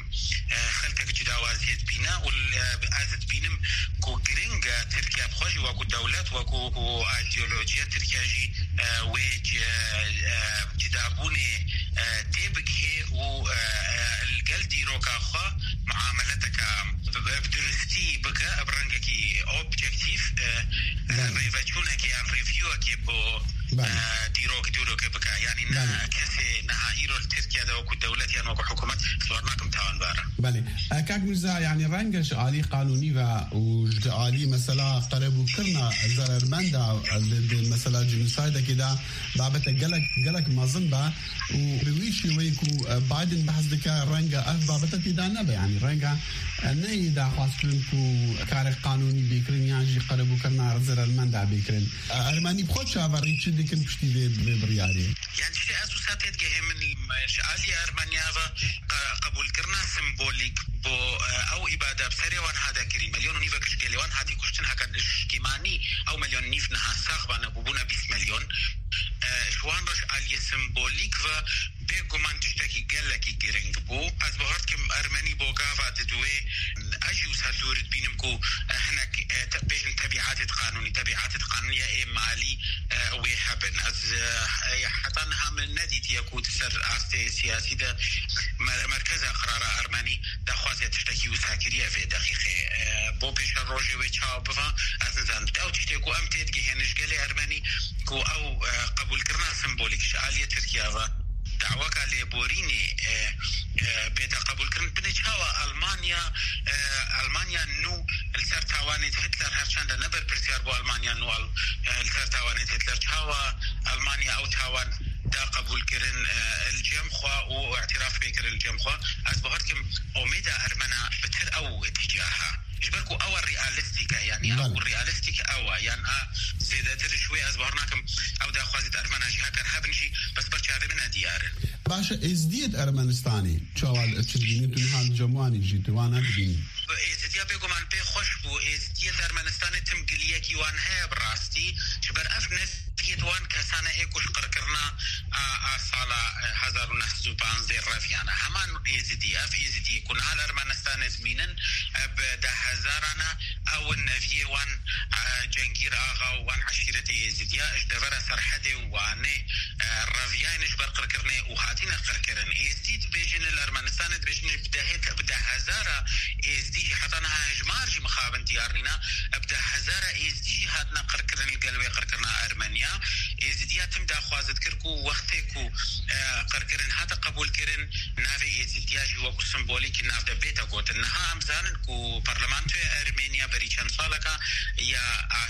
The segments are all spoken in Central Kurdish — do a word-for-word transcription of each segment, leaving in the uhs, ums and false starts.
خلقك جداوازيت بينا والازت بينم كو جرينجا تركيا بخوجي وكو دولات وكو ايديولوجيا تركيا جي ويج جدابوني تبقى والقلدي روكا خا معاملتك بدرستي بك برنجكي اوبجكتيف ريفاتشونك يعني ريفيوك بو ديروك ديروك بك يعني نا كسي نها ايرو تركيا ده وكو دولتي يعني وكو حكومات صورناكم تاوان بارا بله كاك مرزا يعني رنگش عالی قانونی و وجد عالی مثلا قربو کرنا زررمندا مثلا جنوسايد كده بابت قلق قلق مظن با وبويشي ويكو بايدن بحث دكا رنگا اف بابت تدانا يعني رنگا ني دا خاصكو كار قانوني بيكرن يعني قربو کرنا زررمندا بيكرن ارماني بخود شاوري چدي كن پشتي برياري يعني شي اساسات جه من عالی ارمانيا قبول کرنا سمبوليك بو او اباده بسري وان هذا كريم مليون نيفا كشجليوان هاتي كشتن هكا كيماني او مليون نيف نها ساخبانا بوبونا بيس مليون شوان رش عالی سمبوليك و بيقومان تشتكي قلقي جرنج بو از بهارت كم ارماني بو قافا تدوي اجيو سالورد بينمكو احنا بيجن تبعات قانوني تبعات قانونية اي مالي ويحبن از حتى نها من ندي تيكو تسر استي سياسي ده مركز قرار ارماني ده خوازي تشتكي وساكرية في دقيقة بو بيش الروجي ويتشاو بفا از نزان او تشتكو ام تيدقي هنش قلي ارماني كو او قبول كرنا سمبوليك شعالية تركيا و دعوك على بوريني بيتا قبول كرن بنجهوا ألمانيا ألمانيا نو السر تاوانيت هتلر هرشان نبر برسيار بو ألمانيا نو السر تاوانيت هتلر تهوا ألمانيا أو تاوان دا قبول كرن الجمخوا واعتراف بكر الجمخوا أصبحتكم أوميدا أرمنا بتر أو اتجاهها إجبركو أو الرياليستيكا يعني أو الرياليستيك أو يعني زيادة شوي أصبحناكم أو دا خوازت أرمنا جهة كرهبنجي بس برشاري من ديار باشا ازديد أرمنستاني شوال تشديني تنهان جمواني جيتوانا بديني ازديا بيقو من بي خوش بو ازديد أرمنستاني تم قليكي وان هاي براستي شبر أفنس وان كسانة ايكوش قرقرنا سالة هزار ونحسو بانزير رفيانا همان ازدي اف ازدي كنا الارمنستان زمينن بدا هزارنا او النفيه وان جنگير آغا وان عشيرتي ازديا اشدفر سرحدي واني الرفيان اشبر قرقرني وهاتينا قرقرن ازدي بيجن الارمنستان بيجن بدا بدا هزارة ازدي حطانها هجمار جي مخابن ديارنا بدا هزارة ازدي هاتنا قرقرن القلوي قرقرنا ارمنيا ازديا تم دا خوازت کرکو وقتی کو قرکرن هاتا قبول کرن ناوی ازديا جو کو سمبولیک ناو د بیتا گوتن نها امزانن کو پارلمانتو ارمنیا بری چند سالکا یا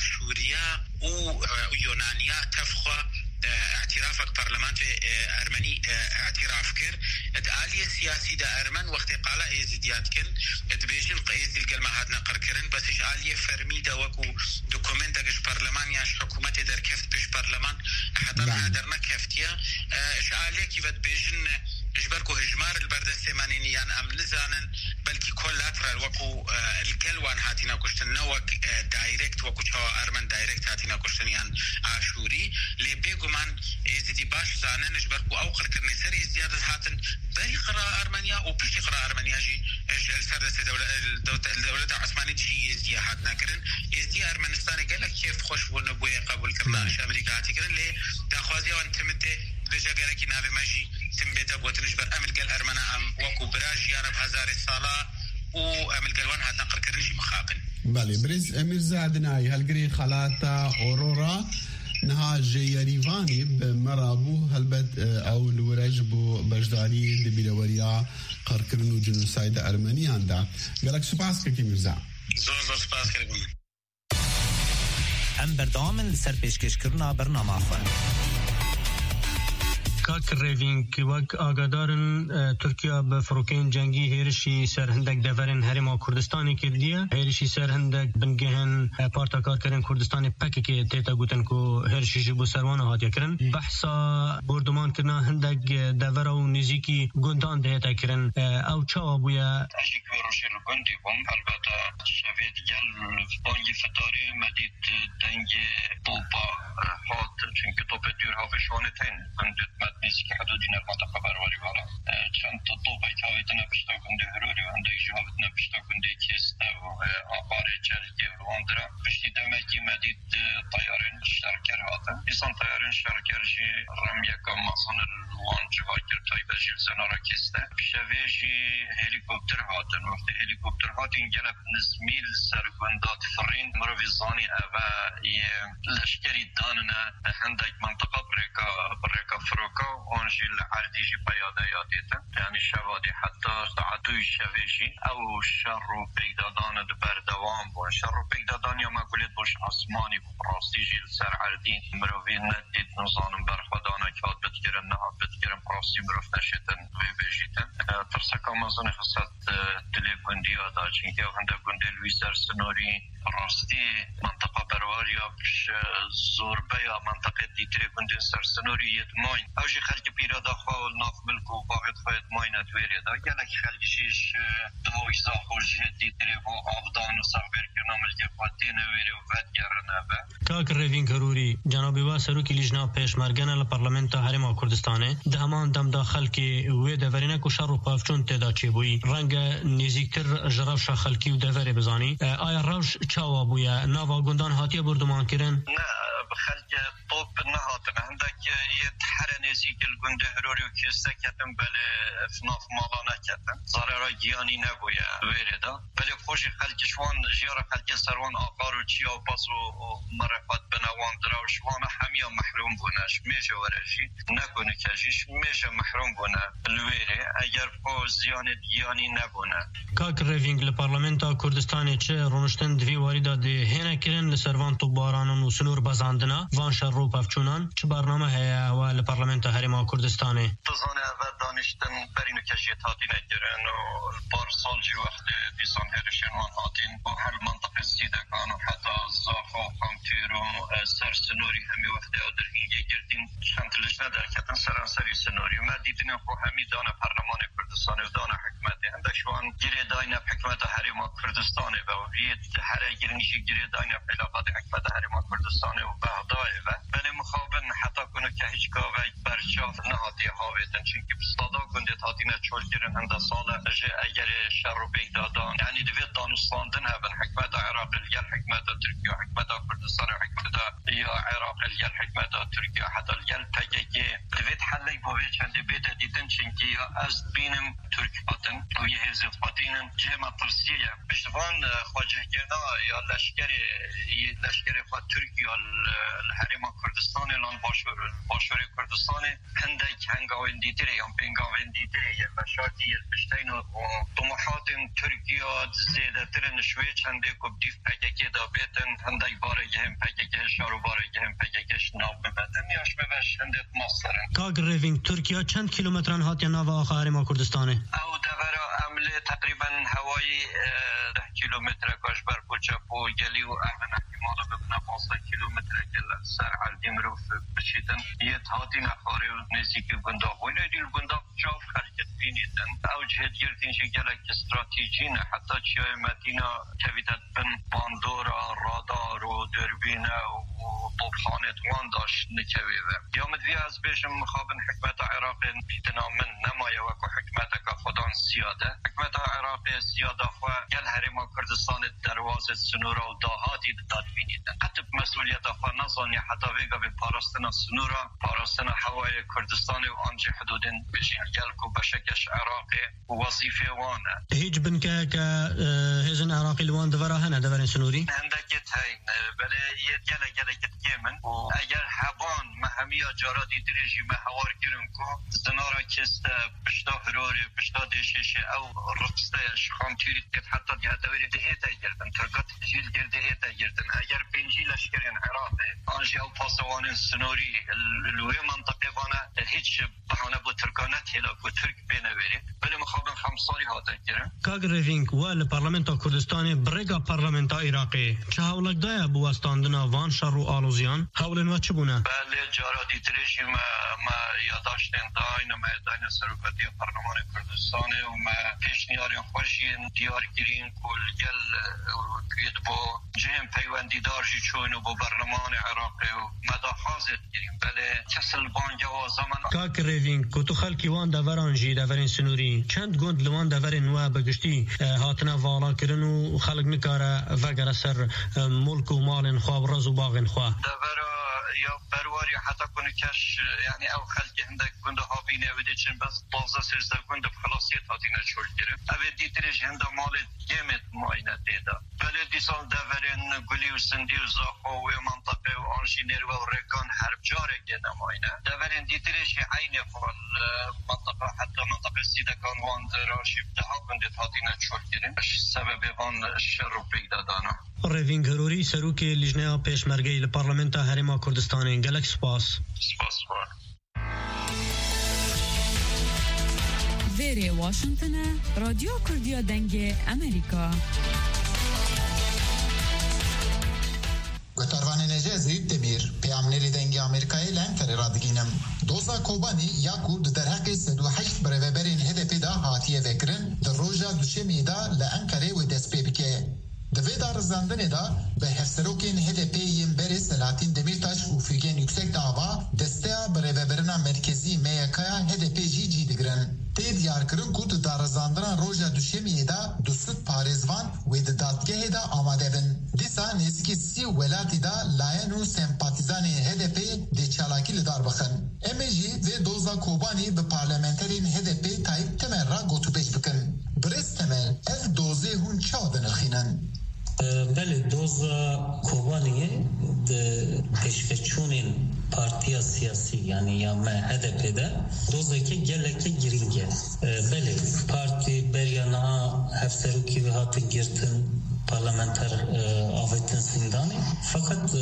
اشوریا او یونانیا تفخوا اعترافك برلمان ارمني اعتراف كر اداليه سياسي دا ارمن وقت قال ازديات كن ادبيجن قيز الكلمه هادنا قركرن بس ايش اليه فرمي دا وكو دوكومنت اش برلمان يا حكومه در كيف بش برلمان حتى هادرنا كفتيا ايش اليه كيف ادبيجن اجبركو هجمار البرد الثمانين يعني ام نزانن بلكي كولاترال وكو الكلوان هاتينا كشتن نوك دايركت وكو شوا ارمن دايركت هاتينا كشتن يعني عاشوري لي بيجو من ازدي باش زانن اجبركو او قركرني سري زياده هاتن بري قراء ارمنيا وبشي قراء ارمنيا جي السردس دوله الدوله العثمانيه شي ازدي هاتنا كرن ازدي ارمنستان قال كيف خوش ونبوي قبول كرناش امريكا هاتكرن لي تاخوازي وانتمته بجا قالك نافي ماشي تمبيتا بوتنش بر امل قال ارمنا ام وكو براج يا رب هزار الصلاه وامل قال وان هاتنا قركرنش مخابن بله بريز امير زادناي هلقري خلاتا اورورا نها جيريفاني بمرابو هلبت او الورج بو بجداري دبيلوريا قركرنو جنوسايد ارمني عندها قالك سباس كي مرزا زور زور سباس كريم ام بردامن سر پیشکش کرنا برنامه خو کاک ریوین که وک آگادارن ترکیه به فروکین جنگی هیرشی سر هندک دورن هرما کردستانی کردیه هیرشی سر هندک بنگهن پارتا کار کرن کردستانی پکی که تیتا گوتن که هیرشی جبو سروانه هاتیا کرن بحثا بردمان کرنا هندک دور و نزیکی گندان دیتا کرن او چا بویا تحجیک و روشی رو گندی بوم البته شوید گل بانگی فتاری مدید دنگ بوبا هات چونکه توپ دور هاوشانه تین گندت نیست که حدودی نرمات خبرواری بالا چند تا طوبه که هایتنا بشتا گنده هرو وان جهاد کرد تای بجیل زنارا کسته شویجی هلیکوپتر هاتن وقتی هلیکوپتر هاتن گلب نزمیل سرگندات فرین مرویزانی اوه لشکری داننا هندک منطقه برکا برکا فروکا وانجی لعردیجی پیاده یادیتا یعنی شوادی حتی ساعتوی شویجی او شر و پیدادان دبر دوام بون شر و پیدادان یا ما گولید باش آسمانی براستی جیل سر عردی مروی ندید نظانم برخودانا که هاد بتگرن نه هاد بتگرن براستی مروف نشیتن وی بجیتن ترسکا مازن خصد دلی گندی آدا چینکه هنده گنده لوی سر سنوری براستی منطقه برواریا بش زوربه یا منطقه دیتری گنده سر سنوری یت ماین اوجی خلق پیرادا خواه ناف ملکو باقید خواهد ماین اتویری دا گلک خلقشیش دویزا خوش دیتری و آبدان و سخبر کرنا ملک خواهدین ویری و فد گرنه با کاک ریوین کروری جناب وا سروکی لیجنا پیشمرگنه لپارلمنتا هرما کردستانه ده همان دم داخل که وی دورینه کو شر و پافچون تدا چی بوی رنگ نزیکتر جراوش خلکی و دوری بزانی آیا روش چاوا بویا ناوا گندان هاتیه بردمان کرن؟ نه بخلق طوب نهاتن عندك يتحرى نزيك الجنده هروري وكيستا كتن بل فناف مالانا كتن ضرر جياني نبويا ويردا بل خوشي خلق شوان جيارة خلق سروان آقار و چيا و باس و مرفت بنوان دراو شوانا حميا محروم بوناش ميجا ورجي نكونو كجيش ميجا محروم بونا الويري اگر خو زيان جياني نبونا كاك ريفينگ لپارلمنتا كردستاني چه رونشتن دوی واریدا ده هنه کرن لسروان طبارانان و سنور بزاندنا وان شر رو پفچونان چه برنامه هیا و لپارلمنتا هرما کردستانه تزانه اول دانشتن برینو کشیت هاتی نگرن و بارسال جی وقت دیسان هرشنوان هاتین و هر منطقه سیدکان و حتی زاخ و قامتیر و سر سنوری همی وقت او در هنگه گردین شنتلش ندر کتن سرانسری سنوری و ما دیدن خو همی دانه پرلمان کردستانه و دانه حکمته هنده شوان گیره داینه حکمت هرما کردستانه و وید هر گرنیشی گیره داینه علاقات حکمت هرما کردستانه و بغدای و بله مخابن حتی کنه که هیچ گاوه برچاف نهاتی هاویتن چونکه بستادا گنده تاتینه چول گرن هنده ساله جه اگر شر و بیدادان یعنی دوید دانستاندن هبن حکمت عراق الگل حکمت ترکیه حکمت کردستان و حکمت یا عراق الگل حکمت ترکیه حتی الگل پگه که دوید حلی باوی چنده بیده دیدن چونکه یا از بینم ترک هاتن و یه هزیت هاتینن جه مطرسیه پشتوان خواجه گرنا یا لشکر لشکر خواهد ترکیه الحرم کردستان لان باشور کردستان هندک هنگاوین دیتره یا پنگاوین دیتره یا بشارتی یا پشتین و طموحات ترکیه زیده تر نشوی چنده کب دیف پگکی دا بیتن هندک بارگه هم پگکی شارو بارگه هم پگکش ناو ببتن یاش ببش هندت ماسترن کاگ ریوینگ ترکیه چند کیلومتران هات یا ناو آخه هرما کردستانه؟ او دورا عمله تقریبا هوایی ده کیلومتر کاش بر کوچپو گلی و احنا احتمالا ببنا پانزده کیلومتر گل سر عردی مروف بشیدن یه تاتی نخاری و نزیک گنداق وینه دیل گنداق جاف خرکت بینیدن او جهد گردین چه گلک استراتیجی نه حتی چیای مدینه کویدت بن باندورا رادار و دربینه و طبخانه وان داشت نکویده یا مدوی از بیشم مخابن حکمت عراق بیتنا من نمایه وکو حکمت که خودان سیاده حکمت عراق سیاده خواه گل هرما کردستان درواز سنورا و داهاتی داد بینیدن قطب مسئولیت خواه نزانی حتی ویگا به پاراستنا سنورا پاراستنا هوای کردستان و آنجی حدودن بشین گل کو بشکش عراقی و وظیفه وانه هیچ بنکه که هزن عراقی لوان دورا هنه دورین سنوری؟ هندکت هین بله یه گله گله کت گیمن اگر هبان مهمی جارا دیدی جیمه هوار گیرن کو زنارا کست بشتا هروری بشتا دیشش او رقصته شخامتیری کت حتی دیه دوری ده ایتا گردن ترکات جیل گرده ایتا گردن اگر پنجی لشکرین عراقی آنجی او پاسوان سنوری لوی منطقه وانه هیچ بحانه با ترکانت هلا کو ترک بینویری بله مخابن خمسالی هاتا گیرن کاگ ریوینگ و لپارلمنتا کردستانی برگا پارلمنتا عراقی چه هولک دایا بواستاندنا وان شر و آلوزیان هولن و چه بونه؟ بله جارا دیترشی ما ما یاداشتن داین ما داین سروکتی پارلمان کردستان و ما پیشنیاری خوشین دیار گیرین کل گل گید با جهم پیوندی دارشی چون و با برلمان عراقی و مدا حاضر گیریم بله کسل بانجا و زمان کاک ریوینگ کتو خلکی وان دوران جی دورین سنوری چند گند لوان دورین و بگشتی هاتنا والا کرن و خلق نکاره وگر سر ملک و مال خواه و رز و باغ خواه دورا یا برواری حتی کنه کش یعنی او خلقی هندک گنده ها بینه اویده چن بس دوزه سرزه گنده بخلاصیت هاتینه چول گرم اوی دیترش هنده مال گیمت ماینه دیده ولی دیسان دورین گلی و سندی و زاخو و منطقه و آنشینر و رکان هر جاره گنده ماینه دورین دیترش عین فال منطقه حتی منطقه سیده کان وان راشیب ده ها گنده هاتینه چول گرم سبب وان شر و پیگ دادانه روین گروری سروک لجنه پیشمرگی لپارلمنت هرما کردستان گلک سپاس سپاس بار ویری واشنطن رادیو کردیا دنگ امریکا گتروان نجازی دمیر پیامنری دنگ امریکایی لنکر رادگینم دوزا کوبانی یا کورد در حق سد و هشت برابرین هدف دا هاتیه وکرن در روزا دوشمی دا لانکره و دست بکه دوی دار زندن دا به هفسروکین هدف یم بری سلاطین دمیرتاش و فیگن yüksek dava desteğe برابرنا مرکزی میکایا هدف جی جی دگرن تی دیار کرن کو دار زندن روزا دوشمی دا دوست پاریزوان و د دادگاه دا آماده بن دیسا نزدیک سی ولاتی دا لاین و سمپاتیزان هدف دی چالاکی لدار بخن امجی و دوزا کوبانی به پارلمانترین هدف تایپ تمر را گوتوبش بکن برست تمر اف دوزه هون چادن الخینن بله دوزا کوبانیه ده peşveçunun partiya siyasi yani ya me H D P'de dozdaki geleke giringe beli parti beryana hefseruki ve hatın girtin parlamenter avetin sindani fakat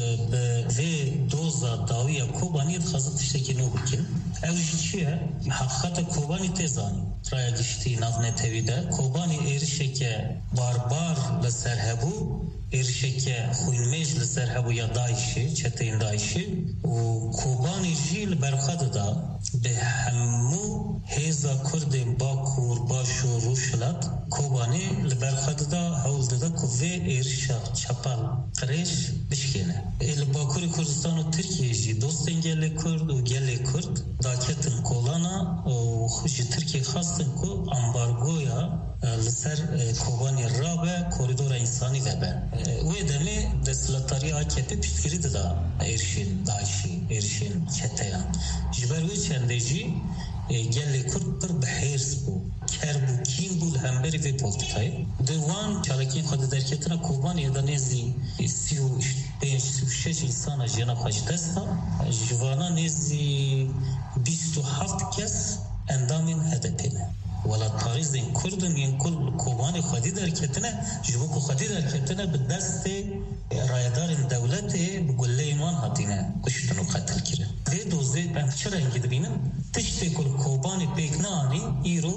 ve doza daviya kobani khazat ishteki no bikin evjiye hakikate kobani tezani traya gişti navne tevide kobani erişeke barbar ve serhebu erişeke huymeş le serhebu ya daişi çeteyin daişi u kobani jil berxad da be hemmu heza kurdin bakur başu ruşlat kobani le berxad da havlda da ve erişa çapal kreş bişkene el bakuri Kurdistan u Türkiye ji dost engelli Kurd u gelli Kurd daketin kolana o xuji Türkiye xastın ku ambargoya لسر کوبانی رابه کوریدور انسانی وبه و دمی دستلاتاری آکیپی پیشگیری دا ایرشین داشی ایرشین کتیان جبروی چندجی گلی کرد پر بحیرس بو کربو کین بو همبری و پولتیکای دوان چالکین خود درکتنا کوبانی دا نزی سی و پنج سی و شش انسان جناب حاجی دستا جوانا نزی بیست و هفت کس اندامین هدپینه ولا طارزين كردن ينقل كوبان خدي دركتنا جبوك خدي دركتنا بالدست رايدار الدولة بقول لي نوان هاتينا كشتنو قتل كده في دوزي بمشرا ينقدرين تشتي كل كوبان بيكناني ايرو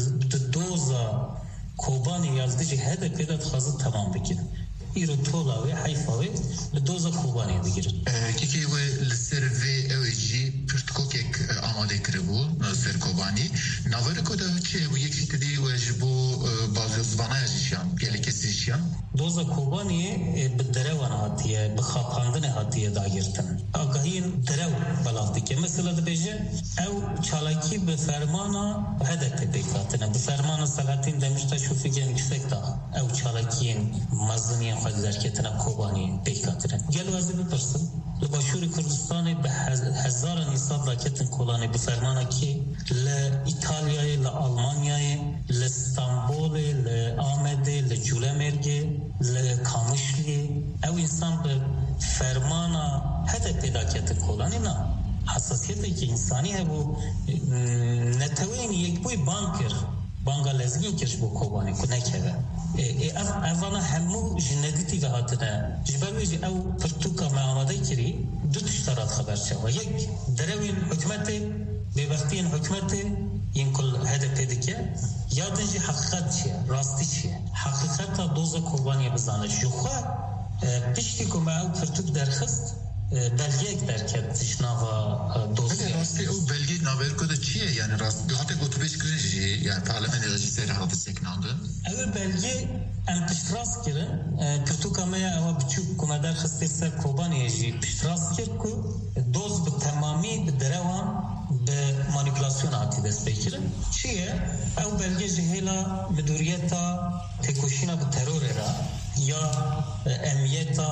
دوزا كوبان يازدجي هذا كده تخزط تمام بكده ايرو طولاوي حيفاوي لدوزا كوباني ديگيرن كيكي و السيرفي او جي پرتكوكيك آماده کربو سر كوباني ناوركو دا چه و يك شتدي واجبو بازو زبانه جيشان گلي كسيشان دوزا كوباني بالدروان هاتيه بخاپاندن هاتيه داگيرتن آگاهين درو بلافتي که مثلا ده بيجه او چالاكي بفرمانا هدف بيكاتنا بفرمانا سلاطين دمشتا شوفيگن yüksek da او چالاكين مزنين خود درکتنا کوبانی پیکاتره گل وزی بپرسن لباشور کردستان به هزار نیساد راکتن کولانی بفرمانه که لإیتالیای لآلمانیای لإستانبول لآمده لجولمرگه لکامشلی او انسان به فرمانه هده پیدا کتن کولانی نه حساسیتی که انسانی هبو نتوین یک بوی بانکر بانگا لزگین کرش بو کوبانی که نکره اف اولا همو جندیتی و هاتنه جبرویجی او پرتوکا معامده کری دو تشترات خبر شد و یک دروین حکمت به وقتین حکمت این کل هدف دیگه یادنجی حقیقت چیه راستی چیه حقیقت دوزا کوبانی بزانه جوخه پشتی که ما او پرتوک درخست belge derket nava dosya. Rasti o belge naver koda çiye yani rast hatta gotubeş kırıcı yani parlament rejiseri hatta seknandı. Ev belge em piştras kirin Türkiye'ye ama birçok komadar xistir Kobaniye jî piştras kir ku doz bi tamamî bi derewan bi manipülasyon hatî dest pê kirin. Çiye ev belge jî hêla medûriyeta têkoşîna bi terorê ra ya emniyeta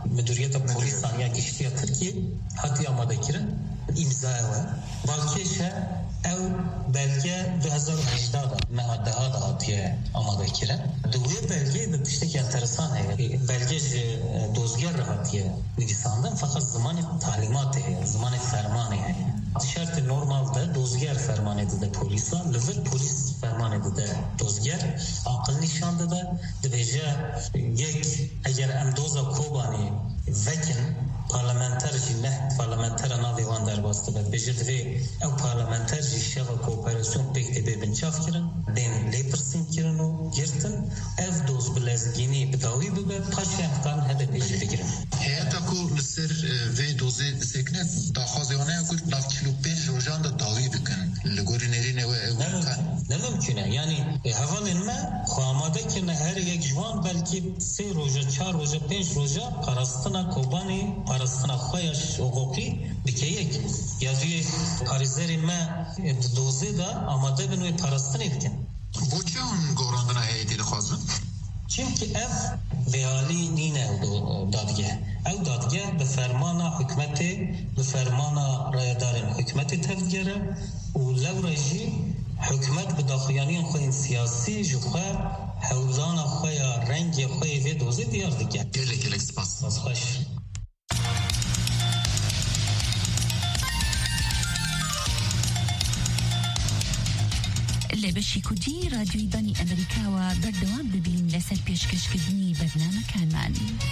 مديرية بوليسان يا گشتيا تركيا هاتي آماده كرن امضاء و بالکشه او belge دو هزار و هجده ما daha da hatiye amade kiren. Duye belge de tişteki enteresan he. Belge dozger hatiye nisandan fakat zamanı talimat he, zamanı ferman he. Şart normalde dozger ferman edildi polisa, lever polis ferman edildi dozger. Akıl nişanda da dveje yek eğer em doza kobani vekin parlamenter ne parlamenter navivan derbastı ve bejirdi ev parlamenter şeva kooperasyon pek de ben çafkirin den lepersin kirin o girtin ev doz bilezgini bidavi bibe paşyafkan hede bejirdigirin. Heyata ku lisir ve doze seknet daxaziyane ku nav kilo beş rojan da davi bikin. Ligori nerine ve ev kan. Ne mümküne yani havalin me xamade ki her yek jwan belki se roja çar roja beş roja parastına kobani parastına xoyaş ogoqi bikeyek yazıyor karizeri me doze da amade bin ve parastına etkin. Bu çun gorandına heyeti lazım. Çünkü ev veali nine dadge. Ev dadge be fermana hükümeti, be fermana rayadarın hükümeti tevgere u levreji hükümet be daxuyanın xoyin siyasi jukha hevzana xoya rengi xoyi ve doze diyar dike. Gelek gelek spas. Hoş. لبشي كودي راديو داني أمريكا وبردوام دبين لسر بيشكش كدني برنامج كمان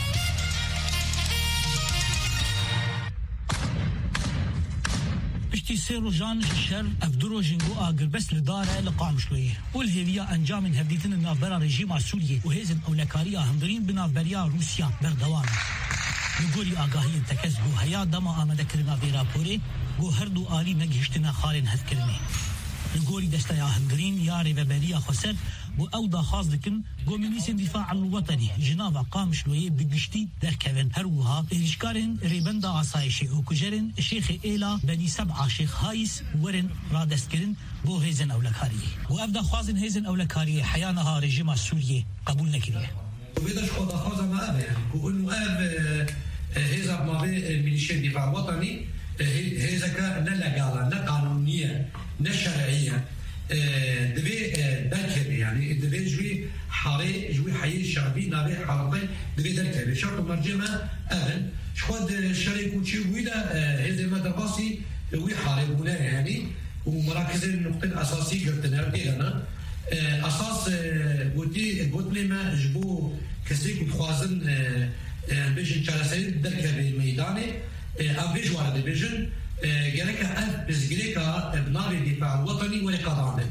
بشتي سيرو جان الشر أفدرو جنجو آقر بس لدارة لقام شوية والهيليا أنجام هفديتن النافبرا رجيم سوريا وهيزن أولكاريا هندرين بنافبريا روسيا بردوام نقولي آقاهي انتكزبو هيا دما آمده كرنا في رابوري قو هردو آلي نجهشتنا خالين هذكرني نقولي دستا يا هنغرين يا ريباباليا خسر بو أوضا خاص لكن قو منيس الدفاع الوطني جنابا قام شلوية بقشتي در كevin هروها إلشكارن ريبندا عصايشي وكجرن شيخ إيلا بني سبعة شيخ هايس ورن رادسكرن بو هيزن أولكاريه وأبدا خوازن هيزن أولكاريه حيانها رجيم السورية قبول نكريه وبيدش أوضا خاصة ما أبا يعني وإنه أب هيزا بمابي الميليشيا الدفاع الوطني هيزا كنلا قالا لا قانونية نشرعية دبي دركب يعني دبي جوي حاري جوي حي الشعبي نابي حارتي دبي دركب شرط مرجمة أهل شخد شريك وشي ويدا هذا ما دراسي وي حاري بنا يعني ومراكز النقطة الأساسية قلتنا كذا أساس ودي البطل ما جبو كسيك وخوازن بيجن جلسين دركب الميداني أم بيجوا على دبيجن جرك ألف بزجريكا بنار الدفاع الوطني ولقضاء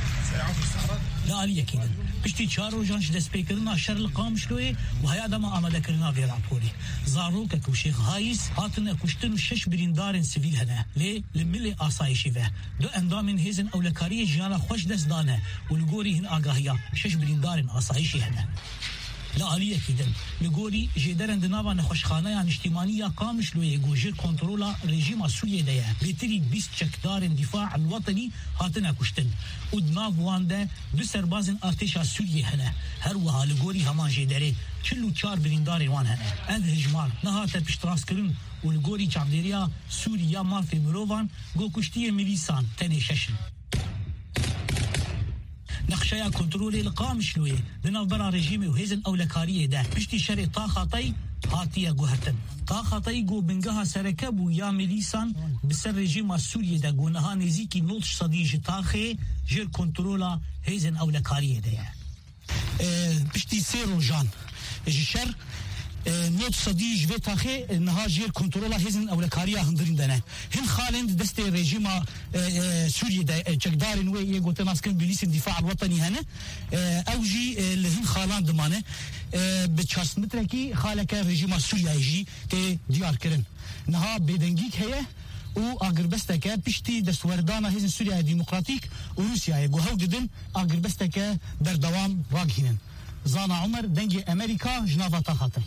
لا علي كده بشتي تشارو جانش دسبيكرنا شر القام شلوي وهي دما آمده كرنا في رابوري زاروك كو شيخ هايس هاتنا كشتن شش بريندار سيفيل هنا ليه لملي آسايشي فيه دو اندامن هيزن أولكارية جانا خوش دس دانه والقوري هن آقاهية شش بريندار آسايشي هنا لا عليه كده لقولي جدرن دنابا نخوشخانه يعني اجتماعية قامش لو يجوجر كنترولا رجيم سوريا ده بيتري بيست شكدار الدفاع الوطني هاتنا كشتن ودناب وانده دو سربازن ارتشا سوريا هنا هروها لقولي همان جدري كلو تشار بريندار وان هنا اذ هجمار نهاتا بشتراس كرن والقولي جابديريا سوريا ما في مروفان جو كشتيه ميليسان تاني ششن نقشايا كنترولي القام شلوي لنافبرا رجيمي وهيزن أولكارية ده بشتي شري طاخطي هاتيا قوهتن طاخطي قو بنقها سركب ويا ميليسان بسر رجيم السورية ده قونها نزيكي نولش صديج طاخي جير كنترولا هيزن أولكارية ده اه بشتي سيرو جان جشر نوت صديج في تاخي نهاجير كنترولا هيزن أولكارية هندرين دنا هن خالند دست رجيم سوريا ده جقدارن وي يقولت ناسكن بوليس الدفاع الوطني هنا أوجي لهن خالان دمانه بتشارس متركي خالك رجيم سوريا يجي تي ديار كرن نها بدنجيك هي و اغربستك بشتي دستوردانا هيزن سوريا ديمقراطيك وروسيا يقو هوددن اغربستك بردوام راغهنن زانا عمر دنجي امريكا جنافا تاخاتن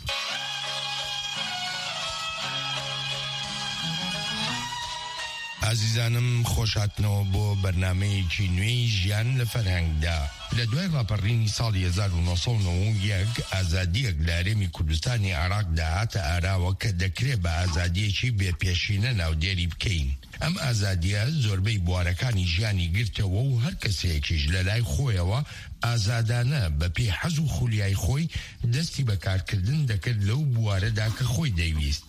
عزیزانم خۆشاتنەوە بۆ بەرنامەیەکی نوێی ژیان لە فەرهەنگدا. لە دوای ڕاپەڕینی ساڵی هەزار و نۆ سەد و نۆ و یەک ئازادیەک لە هەرێمی کوردستانی عێراقدا هاتە ئاراوە کە دەکرێت بە ئازادیەکی بێپێشینە ناودێری بکەین. ئەم ئازادیە زۆربەی بوارەکانی ژیانی گرتەوە و هەر کەسێکیش لە لای خۆیەوە ئازادانە بە پێی حەز و خولیای خۆی دەستی بەکارکردن دەکرد لەو بوارەدا کە خۆی دەیویست.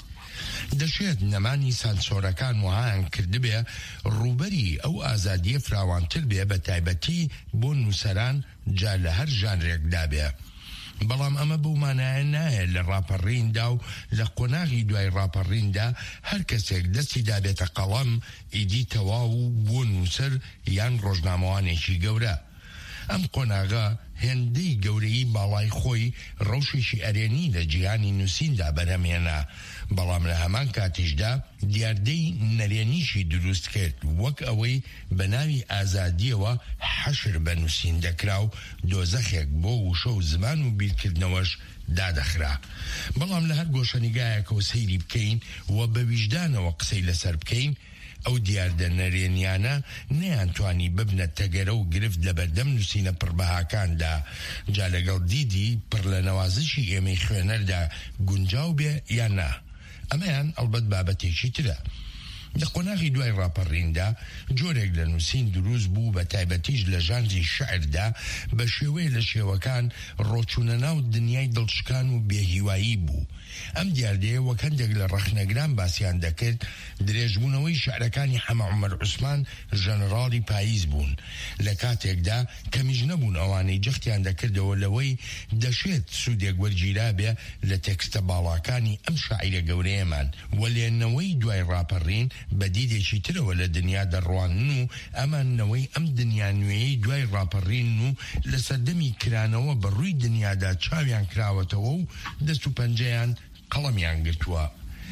دەشێت نەمانی سانسۆرەکان وهایان کردبێ ڕوبەری ئەو ئازادیە فراوانتر بێ بە تایبەتی بۆ نووسەران جا لە هەر ژانرێکدا بێ. بەڵام ئەمە بەومانایە نایە لە ڕاپەڕیندا و لە قۆناغی دوای ڕاپەڕیندا هەر کەسێک دەستی دابێتە قەڵەم ئیدی تەواو بۆ نووسەر یان ڕۆژنامەوانێکی گەورە. ئەم قۆناغا هێندەی گەورەی باڵای خۆی ڕەوشێکی ئەرێنی لە جیهانی نووسیندا بەرهەمێنا، بەڵام لە هەمان کاتیشدا دیاردەی نەرێنیشی دروست کرد، وەک ئەوەی بە ناوی ئازادیەوە حەشر بە نووسین دەکرا و دۆزەخێک بۆ وشە و زمان و بیرکردنەوەش دادەخرا. بەڵام لە هەر گۆشەنیگایەکە و سەیری بکەین و بە ویژدانەوە قسەی لەسەر بکەین، ئەو دیاردە نەرێنیانە نەیانتوانی ببنە تەگەرە و گرفت لە بەردەم نووسینە پڕبەهاکاندا، جا لەگەڵ دیدی پڕ لە نەوازشی ئێمەی خوێنەردا گونجاو بێ یان نا. ئەمەیان ئەڵبەت بابەتێکی ترە. لە قۆناغی دوای ڕاپەڕیندا جۆرێک لە نووسین دروست بوو، بە تایبەتیش لە ژانری شەعردا بە شێوەیە لە شێوەکان ڕۆچوونە ناو دنیای دڵشکان و بێهیوایی بوو. ئەم دیاردەیە وەک هەندێک لە ڕەخنەگران باسییان دەکرد درێژبوونەوەی شەعرەکانی حەمە عومەر عوسمان ژەنەڕاڵی پاییز بوون، لە کاتێکدا کەمیش نەبوون ئەوانەی جەختیان دەکردەوە لەوەی دەشێت سوودێک وەرگیرا بێ لە تێکستە باڵاکانی ئەم شاعیرە گەورەیەمان. وەلێنەوەی دوای ڕاپەڕین بە دیدێکی ترەوە لە دنیا دەڕوانن و ئەمانەوەی ئەم دنیا نوێیەی دوای ڕاپەڕین و لە سەردەمی کرانەوە بە ڕووی دنیادا چاویان کراوەتەوە و دەست و پەنجەیان قەڵەمیان گرتووە.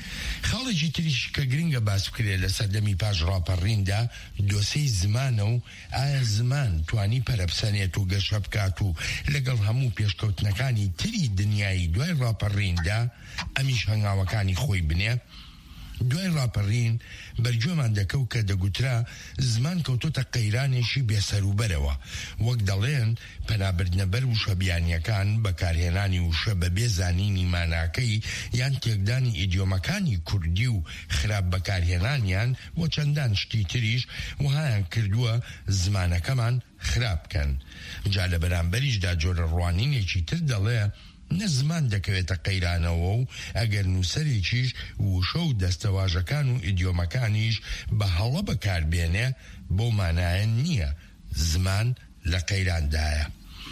خاڵێکی تریش کە گرنگە باس بکرێت لە سەردەمی پاش ڕاپەڕیندا دۆسەی زمانە و ئایا زمان توانی پەرەپسەنێت و گەشە بکات و لەگەڵ هەموو پێشکەوتنەکانی تری دنیای دوای ڕاپەڕیندا ئەمیش هەنگاوەکانی خۆی بنێ. دوای ڕاپەڕین بەرگوێمان دەکەوت کە دەگوترا زمان کەوتۆتە قەیرانێکی بێسەروبەرەوە، وەک دەڵێن پەنابردنەبەر وشەبیانیەکان بەکارهێنانی وشە بە بێزانینی ماناکەی یان تێکدانی ئیدیۆمەکانی کوردی و خراپ بەکارهێنانیان بۆ چەندان شتی تریش وهایان کردووە زمانەکەمان خراپ بکەن. جا لە بەرامبەریشدا جۆرە ڕوانینێکی تر دەڵێ نە زمان دەکەوێتە قەیرانەوە و ئەگەر نووسەرێکیش وشە و دەستەواژەکان و ئیدیۆمەکانیش بە هەڵە بەکاربێنێ بۆ مانایە نییە زمان لە قەیراندایە.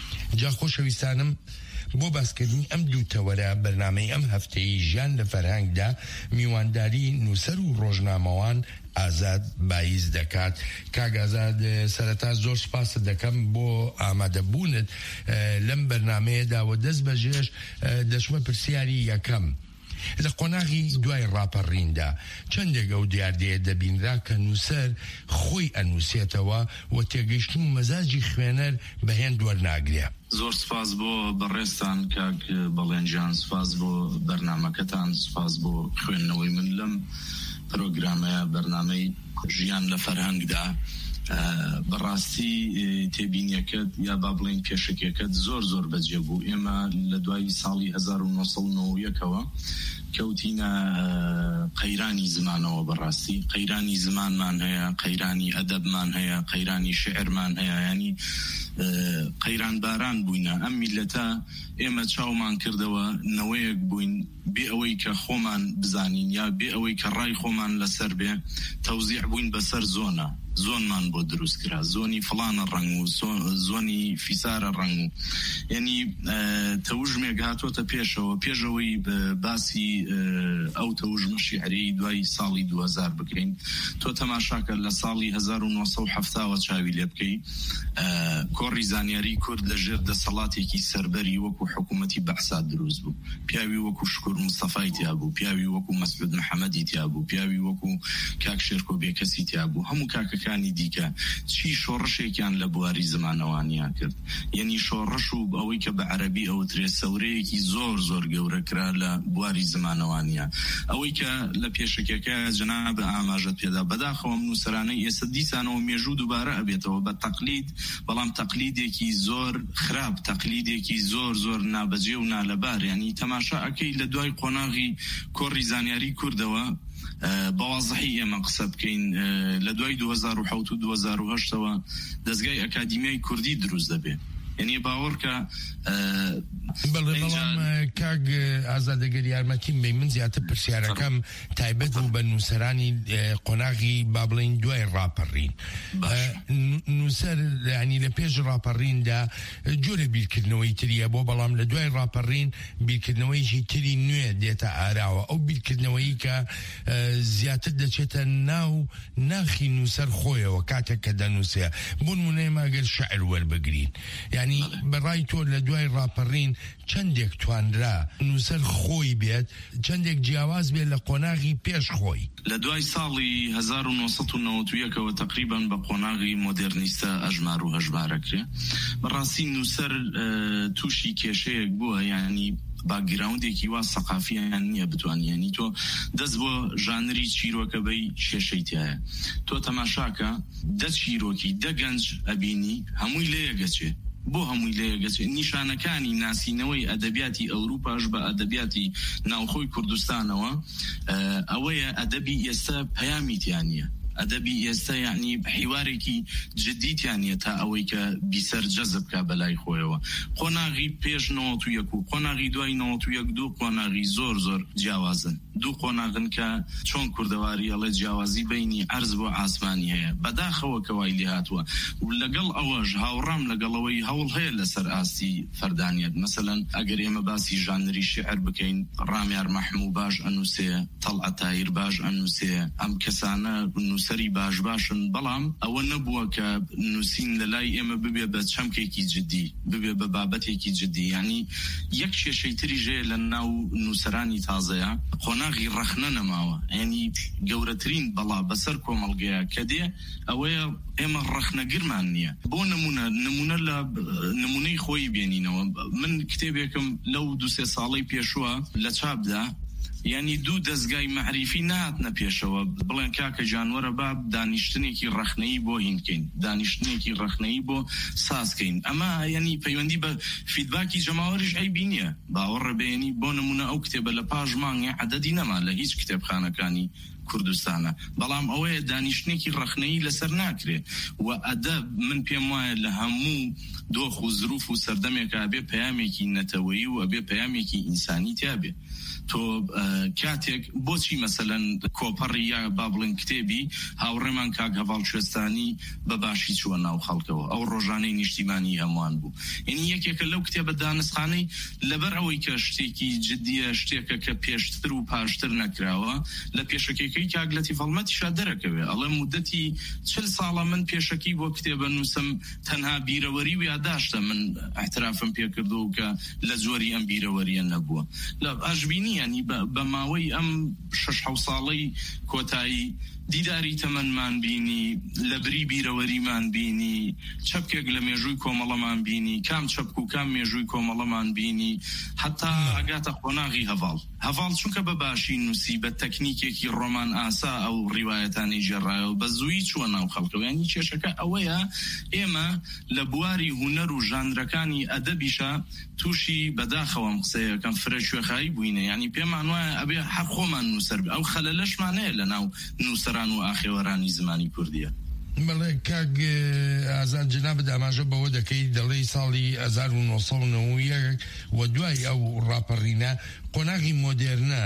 جا خۆشەویستانم، بۆ باسکردنی ئەم دوو تەوەرە بەرنامەی ئەم هەفتەی ژیان لە فەرهەنگدا میوانداری نووسەر و ڕۆژنامەوان ئازاد بایز دەکات. کاگازاد سەرەتا زۆر سپاس دەکەم بۆ ئامادەبوونت لەم بەرنامەیەدا و دەست بەجێش دەچمە پرسیاری یەکەم. لە قۆناغی دوای ڕاپەڕیندا چەندێک ئەو دیاردەیە دەبینرا کە نووسەر خۆی ئەنووسێتەوە و تێگەیشتن و مەزاجی خوێنەر بەهێند وەرناگرێ. زۆر سپاس بۆ بەڕێستان کاک بەڵێنجان، سپاس بۆ بەرنامەکەتان، سپاس بۆ خوێندنەوەی من لەم پرۆگرامەیە بەرنامەی ژیان لە فەرهەنگدا. بەڕاستی تێبینیەکەت یا با بڵێن پێشکێکەت زۆر زۆر بەجێ بوو. ئێمە لە دوای ساڵی هەزار و نۆ سەد و نۆ و یەکەوە کەوتینە قەیرانی زمانەوە. بەڕاستی قەیرانی زمانمان هەیە، قەیرانی ئەدەبمان هەیە، قەیرانی شعرمان هەیە، ینی قەیران باران بووینە. ئەم میلەتە ئێمە چاومان کردەوە نەوەیەک بووین بێ ئەوەی کە خۆمان بزانین یا بێ ئەوەی کە ڕای خۆمان لەسەر بێ تەوزیع بووین بەسەر زۆنە. زۆنمان بۆ دروست کرا، زۆنی فڵانە ڕنگ و زۆنی فیسارە ڕنگ و یعنی تەوژمێک هاتۆتە پێشەوە پێشەوەی باسی ئەو تەوژمە شیعری دوای ساڵی دوو هەزار بکەین. تۆ تەماشاکە لە ساڵی هەزار و نۆ سەد و هەفتاوە چاوی لێ بکەی کۆڕی زانیاری کورد لەژێر دەسەڵاتێکی سەربەری وەکو حکوومەتی بەحساد دروست بوو. پیاوی وەکو شکور مستەفای تیا بوو، پیاوی وەکو مەسعود محەممەدی تیا بوو، پیاوی وەکو کاک شێرکۆ بێکەسی تیا بوو. هەموو کاکەکە کێشەکانی دیکە چی شۆڕشێکیان لە بواری زمانەوانیان کرد یعنی شۆڕش و ئەوەی کە بە عەرەبی ئەوترێ سەورەیەکی زۆر زۆر گەورەکرا لە بواری زمانەوانیە ئەوەی کە لە پێشەکەکە جەناب ئاماژەت پێدا بەداخەوە نووسەرانەی ئێستا دیسانەوە مێژوو دووبارە ئەبێتەوە بە تەقلید بەڵام تەقلیدێکی زۆر خراپ تەقلیدێکی زۆر زۆر نابەجێ و نالەبار ینی تەماشا ئەکەی لە دوای قۆناغی کۆڕی زانیاری کوردەوە بەوازحی ئێمە قسە بکەین لە دوای دو هەزار و حەوت و دو هەزار و هەشتەوە دەستگای ئەکادیمیای کوردی دروست دەبێت یعنی باوەڕکە بەڵام کاگ ئازادەگەر یارمەتیم بێ من زیاتر پرسیارەکەم تایبەت بوو بە نووسەرانی قۆناغی با بڵێن دوای ڕاپەڕین نووسەر ینی لە پێش ڕاپەڕیندا جۆرە بیرکردنەوەی تریە بۆ بەڵام لە دوای ڕاپەڕین بیرکردنەوەیشی تری نوێ دێتە ئاراوە ئەو بیرکردنەوەی کە زیاتر دەچێتە ناو ناخی نووسەر خۆیەوە کاتێک کە دەنووسێ بۆ نمونەیە ماگەر شەعر وەربگرین ینی بەڕای تۆ لە دوای ڕاپەڕین چەندێک توانرا نووسەر خۆی بێت چەندێک جیاواز بێت لە قۆناغی پێش خۆی لە دوای ساڵی هەزار و نۆسەد و نەوەت و یەکەوە تقریبان بە قۆناغی مۆدێرنیستە ئەژمار و هەژمارەکرێ بەڕاستی نووسەر تووشی کێشەیەک بووە ینی باگراوندێکی وا سەقافیان نییە بتوانیانی تۆ دەست بۆ ژانری چیرۆکەبەی کێشەی تایە تۆ تەماشاکە دە چیرۆکی دە گەنج ئەبینی هەمووی لێیەگەچێ بۆ هەمووی لێگەچێت نیشانەکانی ناسینەوەی ئەدەبیاتی ئەوروپاش بە ئەدەبیاتی ناوخۆی کوردستانەوە ئەوەیە ئەدەبی ئێستا پەیامی تیانە ئەدەبی ئێستا یعنی حیوارێکی جدیتیانە تا ئەوەی کە بیسەر جەزب کا بەلای خۆیەوە قۆناغی پێش نەوەت و یەک و قۆناغی دوای نەوەت و یەک دوو قۆناغی زۆر زۆر جیاوازن دوو قۆناغن کە چۆن کوردەواری ئەڵێ جیاوازی بینی عەرز بۆ ئاسمانی هەیە بەداخەوە کەوای لێ هاتووە لەگەڵ ئەوەش هاوڕام لەگەڵەوەی هەوڵ هەیە لەسەر ئاستی فەردانیەت مەسەلەن ئەگەر ئێمە باسی ژانری شێعر بکەین ڕامیار مەحموو باش ئەنووسێ تەڵعەت تاهیر باش ئەنووسێ ئەم کەسانە سەری باش باشن بەڵام ئەوە نەبووە کە نووسین لە لای ئێمە ببێ بە چەمکێکی جدی ببێ بە بابەتێکی جدی ینی یەک کێشەی تریژەیە لە ناو نووسەرانی تازەیە قۆناغی ڕەخنە نەماوە ینی گەورەترین بەڵا بەسەر کۆمەڵگەیە کە دێ ئەوەیە ئێمە ڕەخنەگرمان نییە بۆ نمونە نمونە لە نمونەی خۆی بێنینەوە من کتێبێکم لەو دو سێ ساڵەی پێشووە لە چاپدا یعنی دوو دەستگای معریفی نهاتنە پێشەوە بڵێن کاکە جانوەرە با دانیشتنێکی ڕەخنەیی بۆ هینکەین دانیشتنێکی ڕەخنەیی بۆ سازکەین ئەمە ینی پەیوەندی بە فیدباکی جەماوەریش ئەیبی نییە باوەڕە بێنی بۆ نمونە ئەو کتێبە لە پاش مانگێ عەدەدی نەما لە هیچ کتێبخانەکانی کوردستانە بەڵام ئەوەیە دانیشتنێکی ڕەخنەیی لەسەر ناکرێ و ئەدەب من پێم وایە لە هەموو دۆخ و زروف و سەردەمێکە ئەبێ پەیامێکی نەتەوەیی و ئەبێ پەیامێکی ئینسانی تیابێ تۆ کاتێک بۆچی مەسەلەن کۆپەڕی یا با بڵێن کتێبی هاوڕێمان کاک هەڤاڵ کوێستانی بە باشی چووە ناو خەڵکەوە ئەو ڕۆژانەی نیشتیمانی هەمووان بوو یعنی یەکێکە لەو کتێبە دانسخانەی لەبەر ئەوەی کە شتێکی جدیە شتێکە کە پێشتر و پاشتر نەکراوە لە پێشەکەی کاک لەتی فەڵمەتیشا دەرەکەوێ ئەڵێ مودەتی چل ساڵە من پێشەکی بۆ کتێبە نووسم تەنها بیرەوەری و یاداشتە من احترافم پێکردو کە لە جۆری ئەم بیرەوەریە نەبووە لە ئەژبینی ینی بە ماوەی ئەم شەش حەوت ساڵەی کۆتایی دیداری تەمەنمان بینی لە بری بیرەوەریمان بینی چەپکێک لە مێژووی کۆمەڵەمان بینی کام چەپک و کام مێژووی کۆمەڵەمان بینی حتا ئەگاتە قۆناغی هەڤاڵ هەڤاڵ چونکە بە باشی نووسی بە تەکنیکێکی ڕۆمان ئاسا ئەو ڕیوایەتانی ژێڕایەوە بە زووی چووە ناو خەڵکەوە ینی کێشەکە ئەوەیە ئێمە لە بواری هونەر و ژانرەکانی ئەدەبیشە تووشی بەداخەوەم قسەیەکەم فرە کوێخایی بووینە ینی پێمان وایە ئەبێ هەر خۆمان نووسەر ئەو خەلەلەشمانەیە لە ناو نووسەران و ئاخێوەرانی زمانی کوردیە بەڵێ کاک ئازاد جنابەت ئاماژە بەوە دەکەی دەڵێی ساڵی هەزار و نۆسەد و نەوە و یەک و دوای ئەو ڕاپەڕینە قۆناغی مۆدێرنە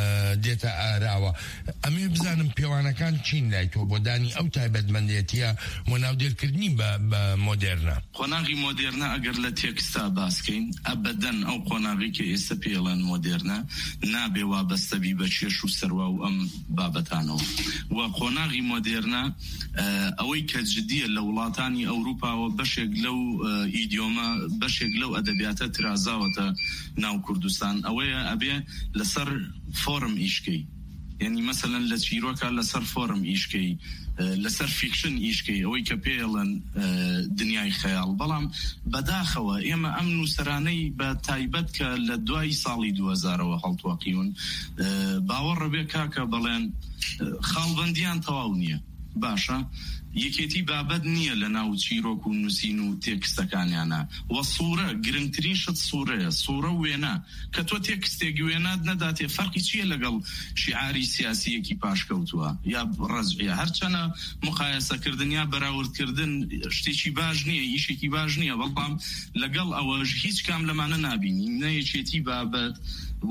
دێتە ئاراوە ئەمێ بزانم پێوانەکان چین لای تۆ بۆ دانی ئەو تایبەتمەندێتیە و ناودێرکردنی بە مۆدێرنە قۆناغی مۆدێرنە ئەگەر لە تێکستا باسکەین ئەبەدەن ئەو قۆناغی کە ئێستا پێڵەن مۆدێرنە نابێ وابەستەبی بە چێش و سەروا و ئەم بابەتانەوە و قۆناغی مۆدێرنە ئەوەی کە جدیە لە وڵاتانی ئەوروپاوە بەشێک لەو ئیدیۆمە بەشێک لەو ئەدەبیاتە ترازاوەتە ناو کوردستان ئەوەیە ئەبێ لەسەر فۆرم ئیشکەی یعنی مەسەلەن لە چیرۆکە لەسەر فۆرم ئیشکەی لەسەر فیکشن ئیشکەی ئەوەی کە پێڵن دنیای خەیاڵ بەڵام بەداخەوە ئێمە ئەم نووسرانەی بە تایبەت کە لە دوای ساڵی دوو هەزارەوە هەڵتوەقیون باوەڕە بێ کاکە بەڵێن خاڵبەندیان تەواو نییە باشە یەکێتی بابەت نییە لە ناو چیرۆک و نووسین و تێکستەکانیانە وە سوورە گرنگترین شت سوورەیە سوورە وێنە کە تۆ تێکستێکی وێنات نەداتێ فەرقی چییە لەگەڵ شیعاری سیاسیەکی پاشکەوتووە یا ڕەزعیە هەرچەنە مقایسەکردن یا بەراوردکردن شتێکی باش نییە ئیشێکی باش نییە بەڵام لەگەڵ ئەوەش هیچ کام لەمانە نابینی نەیەکێتی بابەت و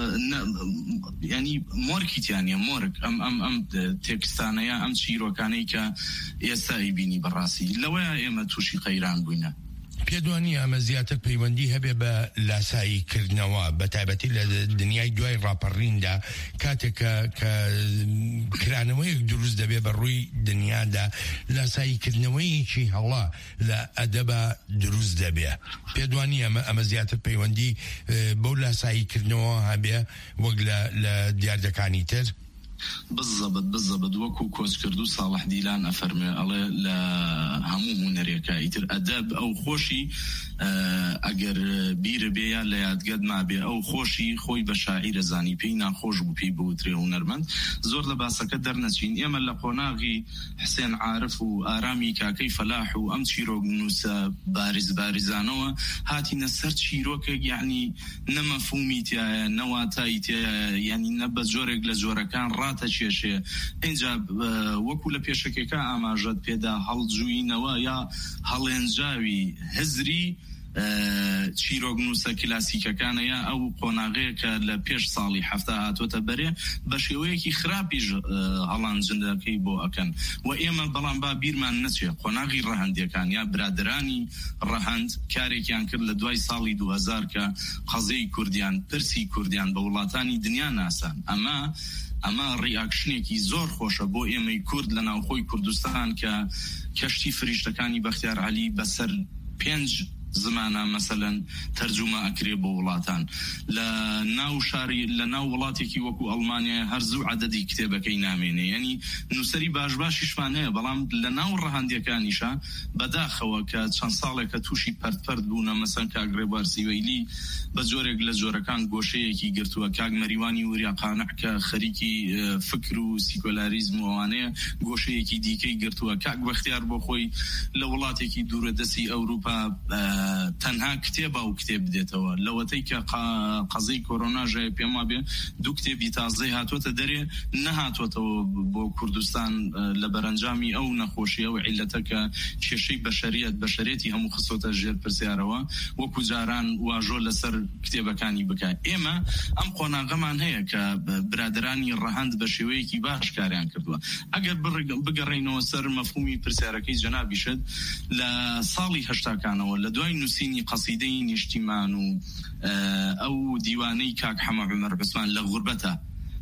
ینی مۆرکیتیانە مۆرگ ئەم ئەم ئەم تێکستانەیە ئەم چیرۆکانەی کە ئێستا ئیبینی بەڕاستی لەوەیە ئێمە تووشی قەیران بووینە پێدوانی ئەمە زیاتر پەیوەندی هەبێ بە لاساییکردنەوە بە تایبەتی لە دنیای دوای ڕاپەڕیندا کاتێکە کە کرانەوەیەک دروست دەبێ بە ڕووی دنیادا لاساییکردنەوەیەکی هەڵا لە ئەدەبە دروست دەبێ پێدوانی ئەمە ئەمە زیاتر پەیوەندی بەو لاساییکردنەوە هەبێ وەک لە دیاردەکانی تر بالضبط بالضبط وەکو کۆچ کردو ساڵح دیلان ئەفەرمێ ئەڵێ لە هەموو هونەرێکە ئیتر ئەدەب ئەو خۆشی ئەگەر بیرە بێیان لە یادگەت مابێ ئەو خۆشی خۆی بە شاعیرە زانی پێی ناخۆش بوو پێی بوترێ هونەرمەند زۆر لە باسەکە دەرنەچین ئێمە لە قۆناغی حسێن عارف و ئارامی کاکەی فەلاح و ئەم چیرۆک نووسە بارز بارزانەوە هاتینە سەر چیرۆکێک یعنی نەمەفهومی تایە نەواتایی تایە یعنی نە بە جۆرێک لە جۆرەکان ڕاتە کێشێ اینجا وەکو لە پێشەکێکە ئاماژەت پێدا هەڵجووینەوە یا هەڵێنجاوی هزری چیرۆک نووسە کلاسیکەکانەیە ئەو قۆناغەیە کە لە پێش ساڵی هەفتە هاتوۆتە بەرێ بە شێوەیەکی خراپیش هەڵانجندەکەی بۆ ئەکەن و ئێمە بەڵام با بیرمان نەچێ قۆناغی ڕەهەندەکان یا برادرانی ڕەهەند کارێکیان کرد لە دوای ساڵی دوو هەزار کە قەزەی کوردیان پرسی کوردیان بە وڵاتانی دنیا ناسان ئەمە ئەمە ڕیاکشنێکی زۆر خۆشە بۆ ئێمەی کورد لە ناوخۆی کوردستان کە کەشتی فریشتەکانی بەختیار عەلی بەسەر پێنج زمانە مەسەلەن تەرجومە ئەکرێ بۆ وڵاتان لە ناو شاری لە ناو وڵاتێکی وەکو ئەڵمانیا هەرزوو عەدەدی کتێبەکەی نامێنێ یعنی نووسەری باش باشیشمان هەیە بەڵام لە ناو ڕەهەندەکانیشە بەداخەوە کە چەند ساڵێکە تووشی پەرد بوونە مەسەن کاک ڕێبوار سیوەیلی بە جۆرێک لە جۆرەکان گۆشەیەکی گرتووە کاک مەریوانی وریا قانع کە خەریکی فکر و سیکۆلاریزم وانەیە گۆشەیەکی دیکەی گرتووە کاک بەختیار بۆ خۆی لە وڵاتێکی دوورە دەستی ئەوروپا تەنها کتێبە و کتێب بدێتەوە لەوەتەی کە قەزەی کۆرۆنا ژای پێما بێ دوو کتێبی تازەی هاتوۆتە دەرێ نەهاتوۆتەوە بۆ کوردستان لە بەرەنجامی ئەو نەخۆشیە و عیلەتە کە کێشەی بەشەریەت بەشەرێتی هەموو خستۆتە ژێر پرسیارەوە وەکو جاران واژۆ لەسەر کتێبەکانی بکات ئێمە ئەم قۆناغەمان هەیە کە برادرانی ڕەهەند بە شێوەیەکی باش کاریان کردووە ئەگەر بگەڕێینەوە سەر مەفهومی پرسیارەکەی جەنابیشت لە ساڵی هەشتاکانەوە لە دوای نووسینی قەسیدەی نیشتیمان و ئەو دیوانەی کاک حەمە عومەر عوسمان لە غوربەتە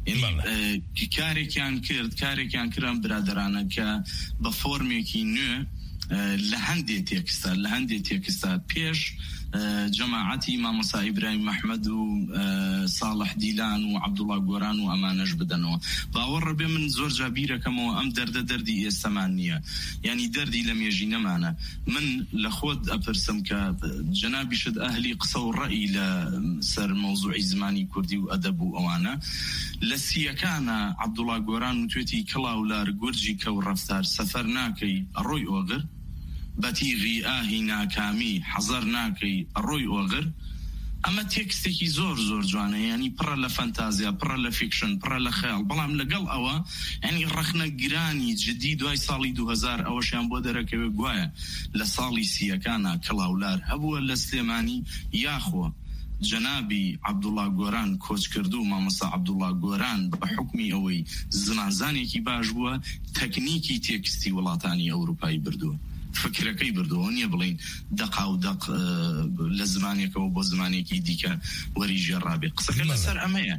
کارێکیان کرد کارێکیان کردن برادرانە کە بە فۆرمێکی نوێ لە هەندێک تێکستە لە هەندێک تێکستە پێش جەماعەتی مامۆستا ئیبراهیم محمەد و ساڵح دیلان و عەبدوڵڵا گۆران و ئەمانەش بدەنەوە باوەڕە بێ من زۆر جا بیرەکەمەوە ئەم دەردە دەردی ئێستەمان نییە یعنی دەردی لە مێژینەمانە من لە خۆت ئەپرسم کە جەنابیشت ئەهلی قسە و ڕەئی لە سەر مەوزوعی زمانی کوردی و ئەدەب و ئەوانە لە سیەکانە عەبدوڵڵا گۆران وتوێتی کڵاولار گورجی کەو ڕەفتار سەفەر ناکەی ڕۆی ئۆگر بەتیغی ئاهی ناکامی حەزەر ناکەی ڕۆی ئۆگر ئەمە تێکستێکی زۆر زۆر جوانە ینی پڕە لە فەنتازیا پڕە لە فیکشن پڕە لە خەیاڵ بەڵام لەگەڵ ئەوە ینی ڕەخنە گرانی جدی دوای ساڵی دوو هەزار ئەوەشیان بۆ دەرەکەوێ گوایە لە ساڵی سیەکانە کەڵاولار هەبووە لە سلێمانی یاخۆ جەنابی عەبدوڵڵا گۆران کۆچ کردو مامۆستا عەبدوڵڵا گۆران بە حکمی ئەوەی زمانزانێکی باش بووە تەکنیکی تێکستی وڵاتانی ئەوروپایی بردووە فکرەکەی بردەوە نییە بڵین دەقا و دەق لە زمانێکەوە بۆ زمانێکی دیکە وەری ژێڕابێ قسەکە لەسەر ئەمەیە